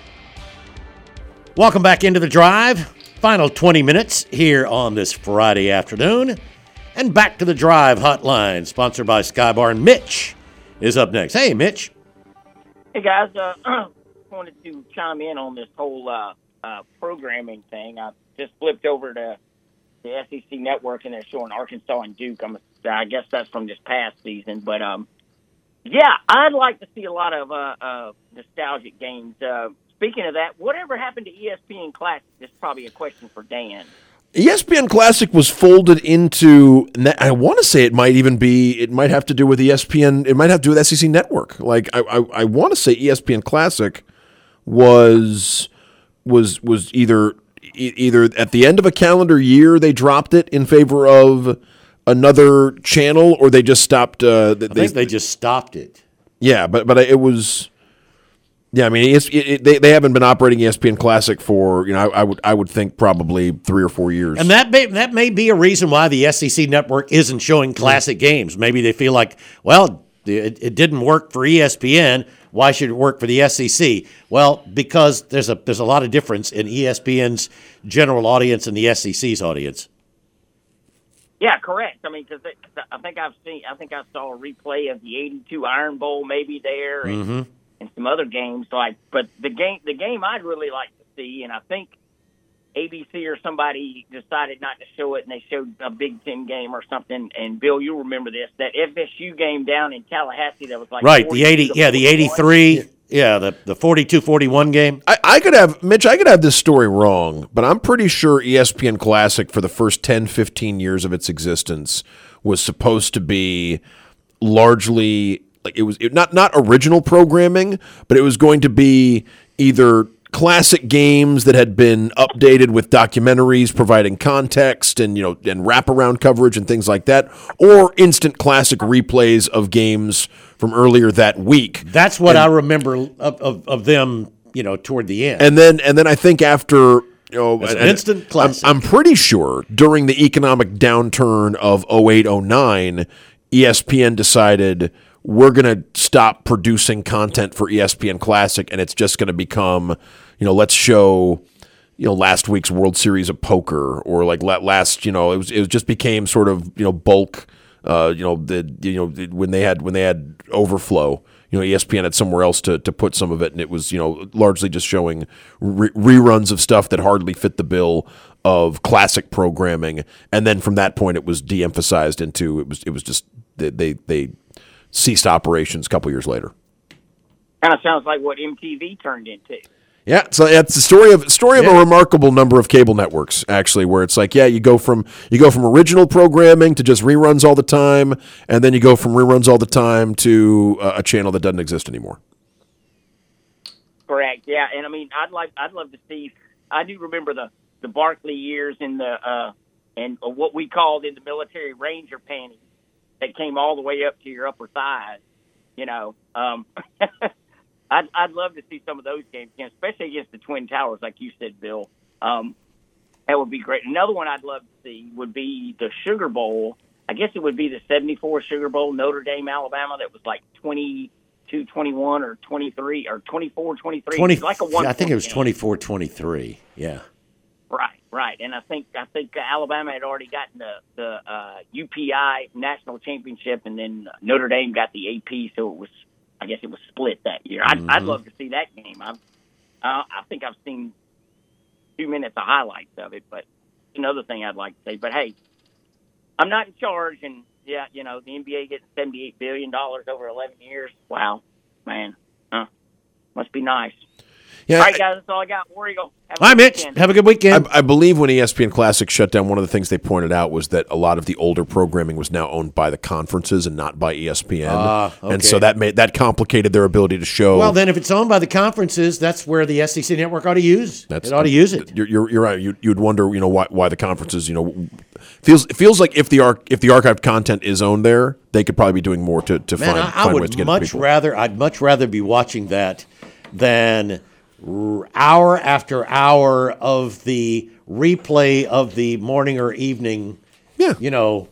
Welcome back into the Drive. Final twenty minutes here on this Friday afternoon. And back to the Drive hotline, sponsored by Skybar. Mitch is up next. Hey, Mitch. Hey, guys. Uh, wanted to chime in on this whole uh, uh, programming thing. I just flipped over to the S E C Network, and they're showing Arkansas and Duke. I'm, I guess that's from this past season. But, um, yeah, I'd like to see a lot of uh, uh, nostalgic games. Uh, speaking of that, whatever happened to E S P N Classic? This is probably a question for Dan. E S P N Classic was folded into, I want to say it might even be, it might have to do with E S P N, it might have to do with S E C Network. Like, I I, I want to say E S P N Classic was was was either either at the end of a calendar year they dropped it in favor of another channel, or they just stopped. Uh, they, I think they just stopped it. Yeah, but but it was. Yeah, I mean, it, it, they they haven't been operating E S P N Classic for you know I, I would I would think probably three or four years, and that may, that may be a reason why the S E C Network isn't showing classic mm-hmm. games. Maybe they feel like, well, it, it didn't work for E S P N. Why should it work for the S E C? Well, because there's a there's a lot of difference in E S P N's general audience and the S E C's audience. Yeah, correct. I mean, because I think I've seen I think I saw a replay of the eighty-two Iron Bowl maybe there. And, mm-hmm. and some other games, like, but the game, the game I'd really like to see, and I think A B C or somebody decided not to show it, and they showed a Big Ten game or something. And Bill, you'll remember this, that F S U game down in Tallahassee that was like right, the eighty, yeah, the eighty-three, yeah, the the forty-two forty-one game. I, I could have Mitch, I could have this story wrong, but I'm pretty sure E S P N Classic for the first ten, fifteen years of its existence was supposed to be largely. Like it was it, not not original programming, but it was going to be either classic games that had been updated with documentaries providing context and, you know, and wraparound coverage and things like that, or instant classic replays of games from earlier that week. That's what and, I remember of, of, of them, you know, toward the end. And then and then I think after, you know, That's an and instant classic. I'm, I'm pretty sure during the economic downturn of oh eight oh nine, E S P N decided we're going to stop producing content for E S P N Classic, and it's just going to become, you know, let's show, you know, last week's World Series of Poker, or like last, you know, it was it just became sort of, you know, bulk, uh, you know, the you know when they had when they had overflow, you know, E S P N had somewhere else to to put some of it, and it was, you know, largely just showing re- reruns of stuff that hardly fit the bill of classic programming, and then from that point it was de-emphasized into it was it was just they they, they ceased operations a couple years later. Kind of sounds like what M T V turned into. Yeah, so it's the story of story of Yeah. a remarkable number of cable networks, actually, where it's like, yeah, you go from you go from original programming to just reruns all the time, and then you go from reruns all the time to uh, a channel that doesn't exist anymore. Correct. Yeah, and I mean, I'd like, I'd love to see. I do remember the the Barkley years in the uh, and what we called in the military Ranger panties that came all the way up to your upper thighs. You know, um, I'd I'd love to see some of those games again, especially against the Twin Towers, like you said, Bill. Um, that would be great. Another one I'd love to see would be the Sugar Bowl. I guess it would be the seventy-four Sugar Bowl, Notre Dame, Alabama. That was like twenty-two twenty-one or twenty-three or twenty-four twenty-three. twenty, like a one I think it was game. twenty-four twenty-three. Yeah. Right, right, and I think I think Alabama had already gotten the the uh, U P I national championship, and then Notre Dame got the A P, so it was, I guess it was split that year. I'd, Mm-hmm. I'd love to see that game. I've, uh, I think I've seen two minutes of highlights of it, but another thing I'd like to say. But hey, I'm not in charge, and yeah, you know, the N B A getting seventy-eight billion dollars over eleven years. Wow, man, huh? Must be nice. Yeah, all right, guys, that's all I got. War Eagle. Have a Hi, good Mitch. weekend. Have a good weekend. I, I believe when E S P N Classic shut down, one of the things they pointed out was that a lot of the older programming was now owned by the conferences and not by E S P N, Ah, okay. and so that made that complicated their ability to show. Well, then if it's owned by the conferences, that's where the S E C network ought to use. That's, it ought to use it. You're, you're, you're right. You, you'd wonder, you know, why, why the conferences, you know, feels it feels like if the arch, if the archived content is owned there, they could probably be doing more to, to Man, find, I, I find ways to would get it to much people. rather. I'd much rather be watching that than r- hour after hour of the replay of the morning or evening. Yeah. You know,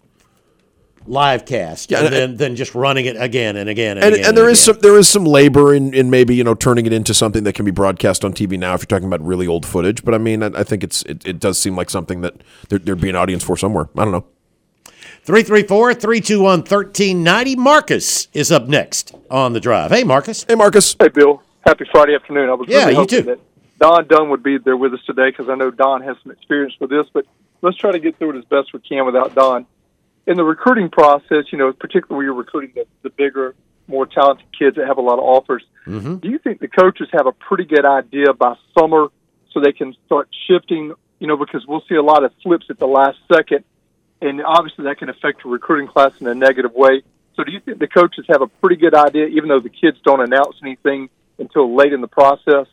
live cast, Yeah, and and- then then just running it again and again and, And, again. and there is again. some there is some labor in, in maybe, you know, turning it into something that can be broadcast on T V now if you're talking about really old footage. But I mean, I, I think it's it, it does seem like something that there, there'd be an audience for somewhere. I don't know. three three four, three two one, one three nine zero. Marcus is up next on the drive. Hey, Marcus. Hey, Marcus. Hey, Bill. Happy Friday afternoon. I was Yeah, really you hoping too. that Don Dunn would be there with us today because I know Don has some experience with this, but let's try to get through it as best we can without Don. In the recruiting process, you know, particularly when you're recruiting the, the bigger, more talented kids that have a lot of offers, Mm-hmm. do you think the coaches have a pretty good idea by summer so they can start shifting, you know, because we'll see a lot of flips at the last second, and obviously that can affect the recruiting class in a negative way. So do you think the coaches have a pretty good idea, even though the kids don't announce anything until late in the process?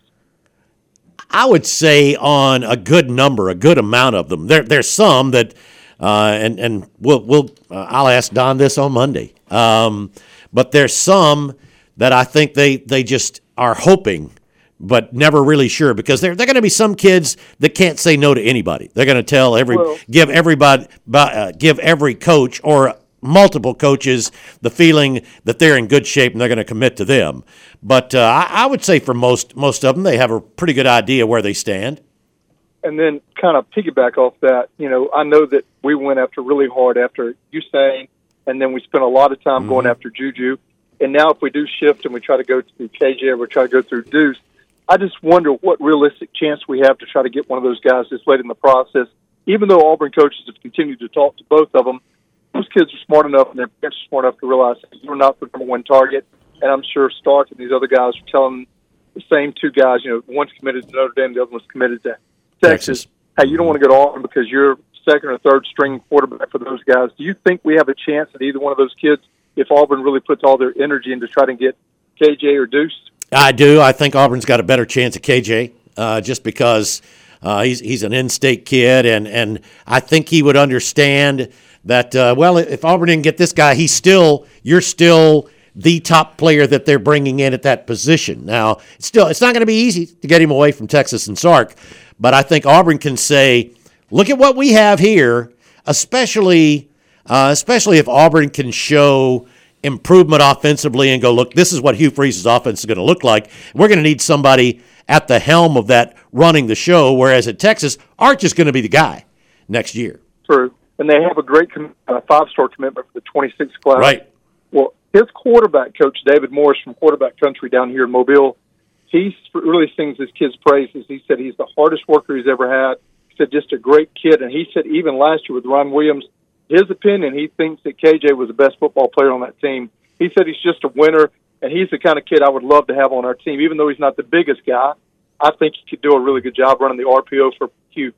I would say on a good number, a good amount of them. There, there's some that, uh, and and we'll we'll uh, I'll ask Don this on Monday. Um, but there's some that I think they they just are hoping, but never really sure, because there they're going to be some kids that can't say no to anybody. They're going to tell every Well- give everybody uh, give every coach or multiple coaches the feeling that they're in good shape and they're going to commit to them. But uh, I, I would say for most most of them, they have a pretty good idea where they stand. And then kind of piggyback off that, you know, I know that we went after really hard after Usain, and then we spent a lot of time going after Juju. And now if we do shift and we try to go through K J or we try to go through Deuce, I just wonder what realistic chance we have to try to get one of those guys this late in the process. Even though Auburn coaches have continued to talk to both of them, those kids are smart enough and their parents are smart enough to realize that you're not the number one target. And I'm sure Stark and these other guys are telling the same two guys, you know, one's committed to Notre Dame, the other one's committed to Texas. Texas. Hey, you don't want to go to Auburn because you're second or third string quarterback for those guys. Do you think we have a chance at either one of those kids if Auburn really puts all their energy into trying to get K J or Deuce? I do. I think Auburn's got a better chance of K J uh, just because uh, he's he's an in-state kid, and, and I think he would understand that, uh, well, if Auburn didn't get this guy, he's still you're still the top player that they're bringing in at that position. Now, it's still it's not going to be easy to get him away from Texas and Sark, but I think Auburn can say, look at what we have here, especially uh, especially if Auburn can show improvement offensively and go, look, this is what Hugh Freeze's offense is going to look like. We're going to need somebody at the helm of that running the show, whereas at Texas, Arch is going to be the guy next year. True. And they have a great com- uh, five-star commitment for the twenty-six class. Right. Well, his quarterback coach, David Morris from Quarterback Country down here in Mobile, he really sings his kids' praises. He said he's the hardest worker he's ever had. He said just a great kid. And he said even last year with Ron Williams, his opinion, he thinks that K J was the best football player on that team. He said he's just a winner, and he's the kind of kid I would love to have on our team. Even though he's not the biggest guy, I think he could do a really good job running the R P O for Hugh.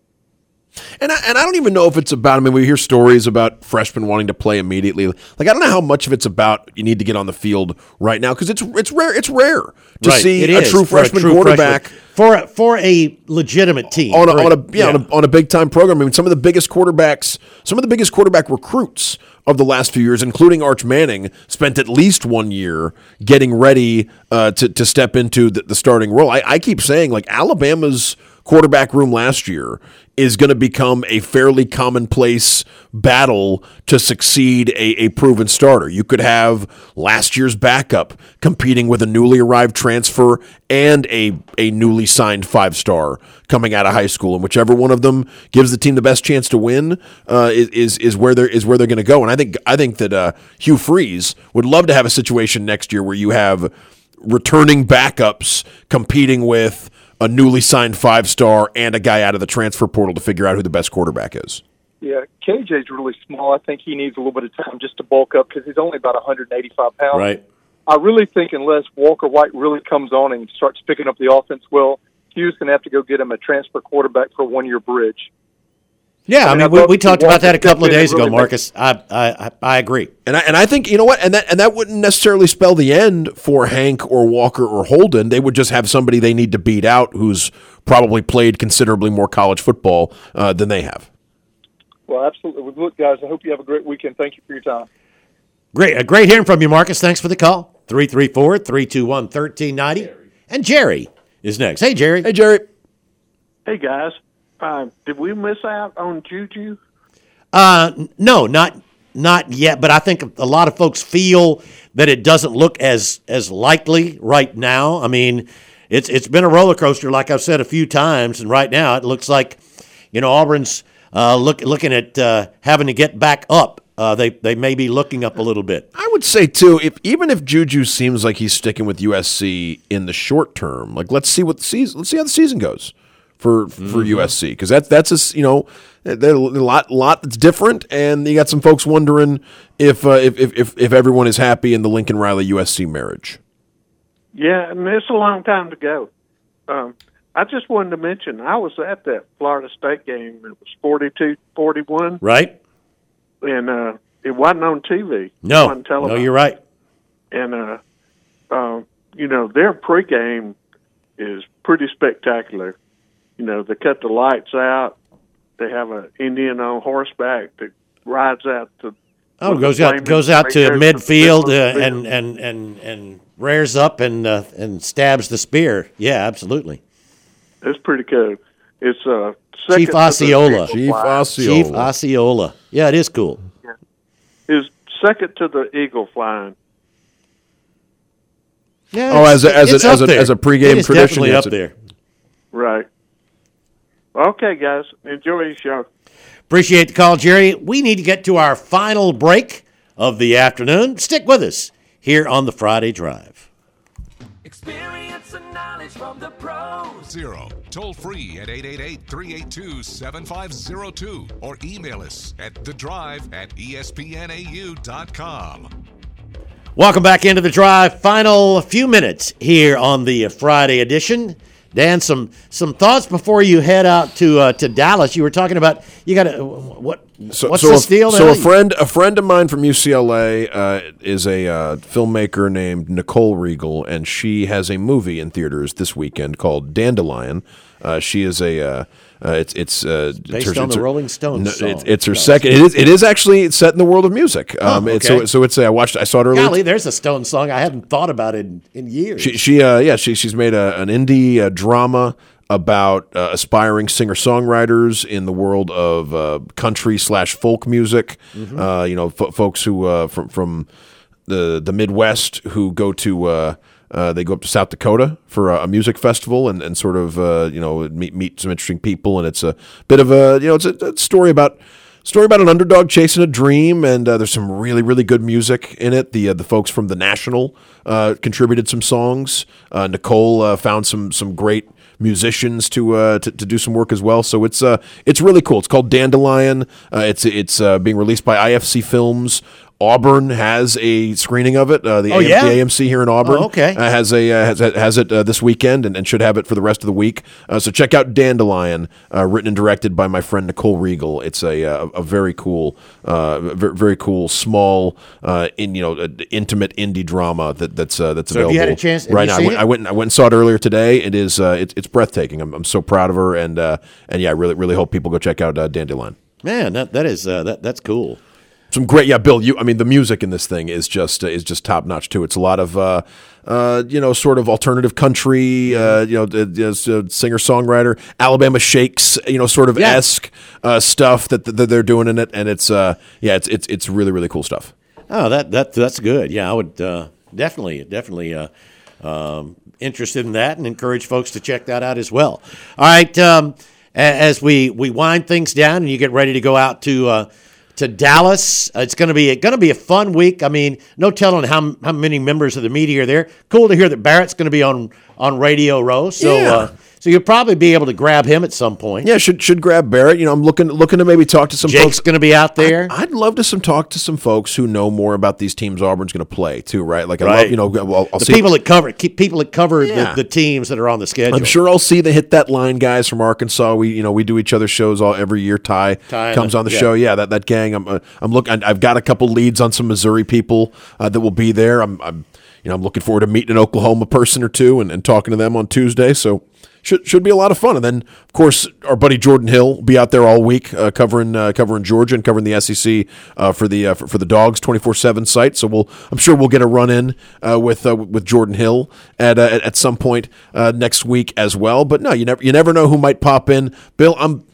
And I, and I don't even know if it's about, I mean, we hear stories about freshmen wanting to play immediately. Like, I don't know how much of it's about you need to get on the field right now, because it's it's rare it's rare to right. see it a is true freshman a true quarterback. Freshman. For a, for a legitimate team. On a, right. on a, yeah, yeah. On a, on a big-time program. I mean, some of the biggest quarterbacks, some of the biggest quarterback recruits of the last few years, including Arch Manning, spent at least one year getting ready uh, to, to step into the, the starting role. I, I keep saying, like, Alabama's quarterback room last year is going to become a fairly commonplace battle to succeed a, a proven starter. You could have last year's backup competing with a newly arrived transfer and a, a newly signed five-star coming out of high school, and whichever one of them gives the team the best chance to win uh, is is where they're is where they're going to go. And I think I think that uh, Hugh Freeze would love to have a situation next year where you have returning backups competing with a newly signed five-star and a guy out of the transfer portal to figure out who the best quarterback is. Yeah, K J's really small. I think he needs a little bit of time just to bulk up because he's only about one hundred eighty-five pounds. Right. I really think unless Walker White really comes on and starts picking up the offense well, Hugh's going to have to go get him a transfer quarterback for a one-year bridge. Yeah, I mean, I mean we, we talked about that a couple of days really ago, Marcus. I, I I agree, and I and I think you know what, and that and that wouldn't necessarily spell the end for Hank or Walker or Holden. They would just have somebody they need to beat out who's probably played considerably more college football uh, than they have. Well, absolutely. Well, look, guys, I hope you have a great weekend. Thank you for your time. Great, uh, great hearing from you, Marcus. Thanks for the call. three three four, three two one, one three nine zero. And Jerry is next. Hey, Jerry. Hey, Jerry. Hey, guys. Uh, did we miss out on Juju? Uh, no, not not yet. But I think a lot of folks feel that it doesn't look as as likely right now. I mean, it's it's been a roller coaster, like I've said a few times, and right now it looks like, you know, Auburn's uh, look looking at uh, having to get back up. Uh, they they may be looking up a little bit. I would say too, if even if Juju seems like he's sticking with U S C in the short term, like let's see what the season, let's see how the season goes for for mm-hmm. U S C, because that's that's a you know there's a lot lot that's different, and you got some folks wondering if uh, if, if if everyone is happy in the Lincoln Riley U S C marriage. Yeah, and it's a long time to go. Um, I just wanted to mention I was at that Florida State game. It was forty-two forty-one. Right. And uh, it wasn't on T V. No, it wasn't televised. No, you're right. And, uh, uh, you know, their pregame is pretty spectacular. You know, they cut the lights out. They have an Indian on horseback that rides out to. Oh, goes out goes out to midfield uh, and, and and and rears up and uh, and stabs the spear. Yeah, absolutely. It's pretty cool. It's uh, Chief Osceola. Chief Osceola. Chief Osceola. Yeah, it is cool. Yeah. Is second to the eagle flying. Yeah, oh, as a as a as a, as a pregame it tradition, definitely up there. Right. Okay, guys, enjoy your show. Appreciate the call, Jerry. We need to get to our final break of the afternoon. Stick with us here on the Friday Drive. Experience and knowledge from the pros. Zero. Toll free at eight eight eight, three eight two, seven five zero two or email us at the drive at E S P N A U dot com. Welcome back into the Drive. Final few minutes here on the Friday edition. Dan, some some thoughts before you head out to uh, to Dallas. You were talking about you got to what So, what's so this a, deal? So now? a friend, a friend of mine from U C L A uh, is a uh, filmmaker named Nicole Riegel, and she has a movie in theaters this weekend called Dandelion. Uh, she is a uh, uh, it's it's uh, based it's, on it's the her, Rolling Stones no, song. It's, it's her second. It is it is actually set in the world of music. Um, Oh, it's, okay. so so it's a, I watched. I saw it earlier. Golly, there's a Stone song I hadn't thought about in, in years. She, she uh, yeah, she, she's made a, an indie uh, drama about uh, aspiring singer-songwriters in the world of uh, country slash folk music. Mhm. Uh, you know, f- folks who uh, from from the the Midwest who go to uh, uh, they go up to South Dakota for a, a music festival and, and sort of uh, you know meet meet some interesting people, and it's a bit of a you know it's a, a story about. Story about an underdog chasing a dream, and uh, there's some really, really good music in it. The uh, the folks from the National uh, contributed some songs. Uh, Nicole uh, found some some great musicians to, uh, to to do some work as well. So it's uh it's really cool. It's called Dandelion. Uh, it's it's uh, being released by I F C Films. Auburn has a screening of it. Uh, the, Oh, A M- yeah? the A M C here in Auburn Oh, okay. uh, has a uh, has, has it uh, this weekend and, and should have it for the rest of the week. Uh, so check out Dandelion, uh, written and directed by my friend Nicole Riegel. It's a a, a very cool, uh, very, very cool, small, uh, in you know, uh, intimate indie drama that that's uh, that's So have available you had a chance- have right you now. I seen went, it? I went and I went and saw it earlier today. It is uh, it's it's breathtaking. I'm I'm so proud of her, and uh, and yeah, I really really hope people go check out uh, Dandelion. Man, that that is uh, that that's cool. Some great, yeah, Bill. You, I mean, the music in this thing is just uh, is just top notch too. It's a lot of, uh, uh, you know, sort of alternative country, uh, you know, uh, uh, singer songwriter, Alabama Shakes, you know, sort of Yeah. esque uh, stuff that, that they're doing in it, and it's, uh, yeah, it's it's it's really really cool stuff. Oh, that that that's good. Yeah, I would uh, definitely definitely uh, um, interested in that, and encourage folks to check that out as well. All right, um, a- as we we wind things down and you get ready to go out to. Uh, To Dallas, uh, it's going to be going to be a fun week. I mean, no telling how how many members of the media are there. Cool to hear that Barrett's going to be on on Radio Row. So, Yeah. uh, so you'll probably be able to grab him at some point. Yeah, should should grab Barrett. You know, I'm looking looking to maybe talk to some Jake's folks. going to be out there. I'd, I'd love to some talk to some folks who know more about these teams Auburn's going to play too, right? Like I Right. love, you know, I'll, I'll the see people that cover keep people that cover Yeah. the, the teams that are on the schedule. I'm sure I'll see the Hit That Line guys from Arkansas. We, you know, we do each other's shows all every year. Ty, Ty and comes the- on the yeah. show. Yeah, that, that gang. I'm, uh, I'm looking. I've got a couple leads on some Missouri people uh, that will be there. I'm, I'm, you know, I'm looking forward to meeting an Oklahoma person or two and, and talking to them on Tuesday. So should should be a lot of fun. And then, of course, our buddy Jordan Hill will be out there all week uh, covering uh, covering Georgia and covering the S E C uh, for the uh, for, for the Dogs twenty-four seven site. So we'll I'm sure we'll get a run in uh, with uh, with Jordan Hill at uh, at, at some point uh, next week as well. But no, you never you never know who might pop in. Bill, I'm.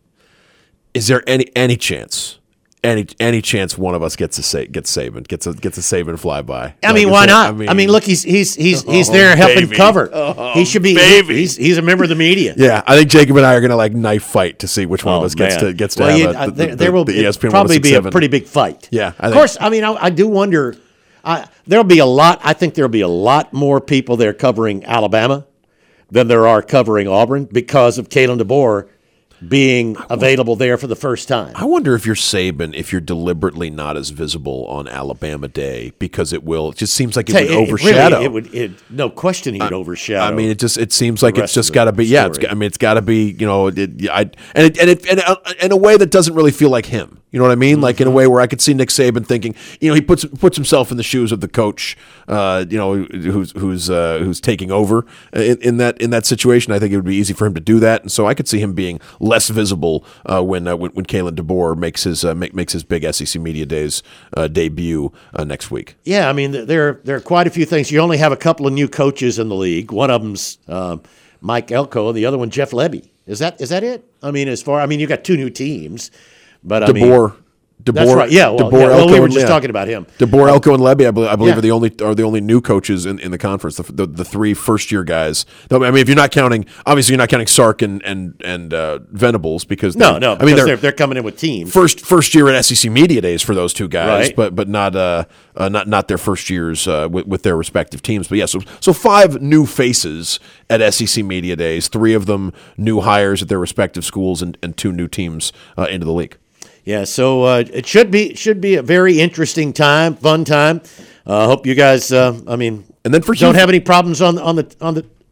Is there any any chance? Any any chance one of us gets a sa- gets Saban gets a gets a Saban flyby? I mean, Like, why is not? there- I mean, look, he's he's he's he's Oh, there helping baby. cover. Oh, he should be. baby. He's he's a member of the media. Yeah, I think Jacob and I are gonna like knife fight to see which one of Oh, us gets man. to gets to Well, have you- a, uh, the, there, the, there will the E S P N probably be a one oh six seven. pretty big fight. Yeah, I of think. course. I mean, I, I do wonder. I, there'll be a lot. I think there'll be a lot more people there covering Alabama than there are covering Auburn because of Kalen DeBoer being available there for the first time. I wonder if you're Saban, if you're deliberately not as visible on Alabama Day because it will. It just seems like it Tell would you, it- it overshadow. really- it would. It, no question, he'd overshadow. I mean, it just it seems like the it's rest of just the got to be. Yeah, it's, story. I mean, it's got to be. You know, it, I and it, and it and uh, in a way that doesn't really feel like him. You know what I mean? Mm-hmm. Like in a way where I could see Nick Saban thinking, you know, he puts puts himself in the shoes of the coach, uh, you know, who's who's uh, who's taking over in, in that in that situation. I think it would be easy for him to do that, and so I could see him being less visible uh, when, uh, when when Kalen DeBoer makes his uh, make, makes his big S E C Media Days uh, debut uh, next week. Yeah, I mean, there there are quite a few things. You only have a couple of new coaches in the league. One of them's um, Mike Elko, and the other one Jeff Lebby. Is that is that it? I mean, as far I mean, you got two new teams, but I mean, DeBoer. DeBoer, that's right. Yeah, well, DeBoer, yeah, well, Elko, we were and- just yeah. talking about him. DeBoer, Elko, and Lebby, I believe, I believe Yeah. are the only are the only new coaches in, in the conference. The, the, the three first year guys. Though, I mean, if you're not counting, obviously you're not counting Sark and and and uh, Venables because No, they- no. I mean they're, they're, they're coming in with teams. first first year at S E C Media Days for those two guys, Right. but but not uh, uh not not their first years uh, with, with their respective teams. But yeah, so so five new faces at S E C Media Days. Three of them new hires at their respective schools, and, and two new teams uh, into the league. Yeah, so uh, it should be should be a very interesting time, fun time. I uh, hope you guys. Uh, I mean, and then for don't Hugh- have any problems on on the on the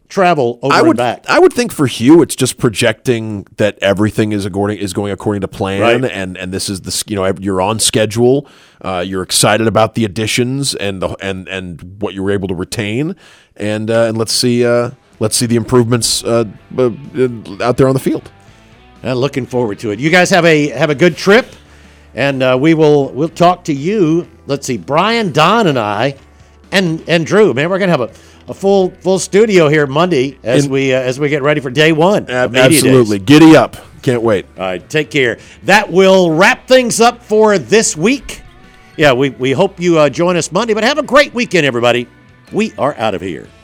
travel over I would, and back. I would think for Hugh, it's just projecting that everything is according is going according to plan, Right. and and this is the you know you're on schedule. Uh, you're excited about the additions and the and and what you were able to retain, and uh, and let's see uh, let's see the improvements uh, uh, out there on the field. Uh, looking forward to it. You guys have a have a good trip, and uh, we will we'll talk to you. Let's see, Brian, Don, and I, and and Drew. Man, we're gonna have a, a full full studio here Monday as And- we uh, as we get ready for day one. of Media Absolutely, Days. giddy up! Can't wait. All right, take care. That will wrap things up for this week. Yeah, we we hope you uh, join us Monday, but have a great weekend, everybody. We are out of here.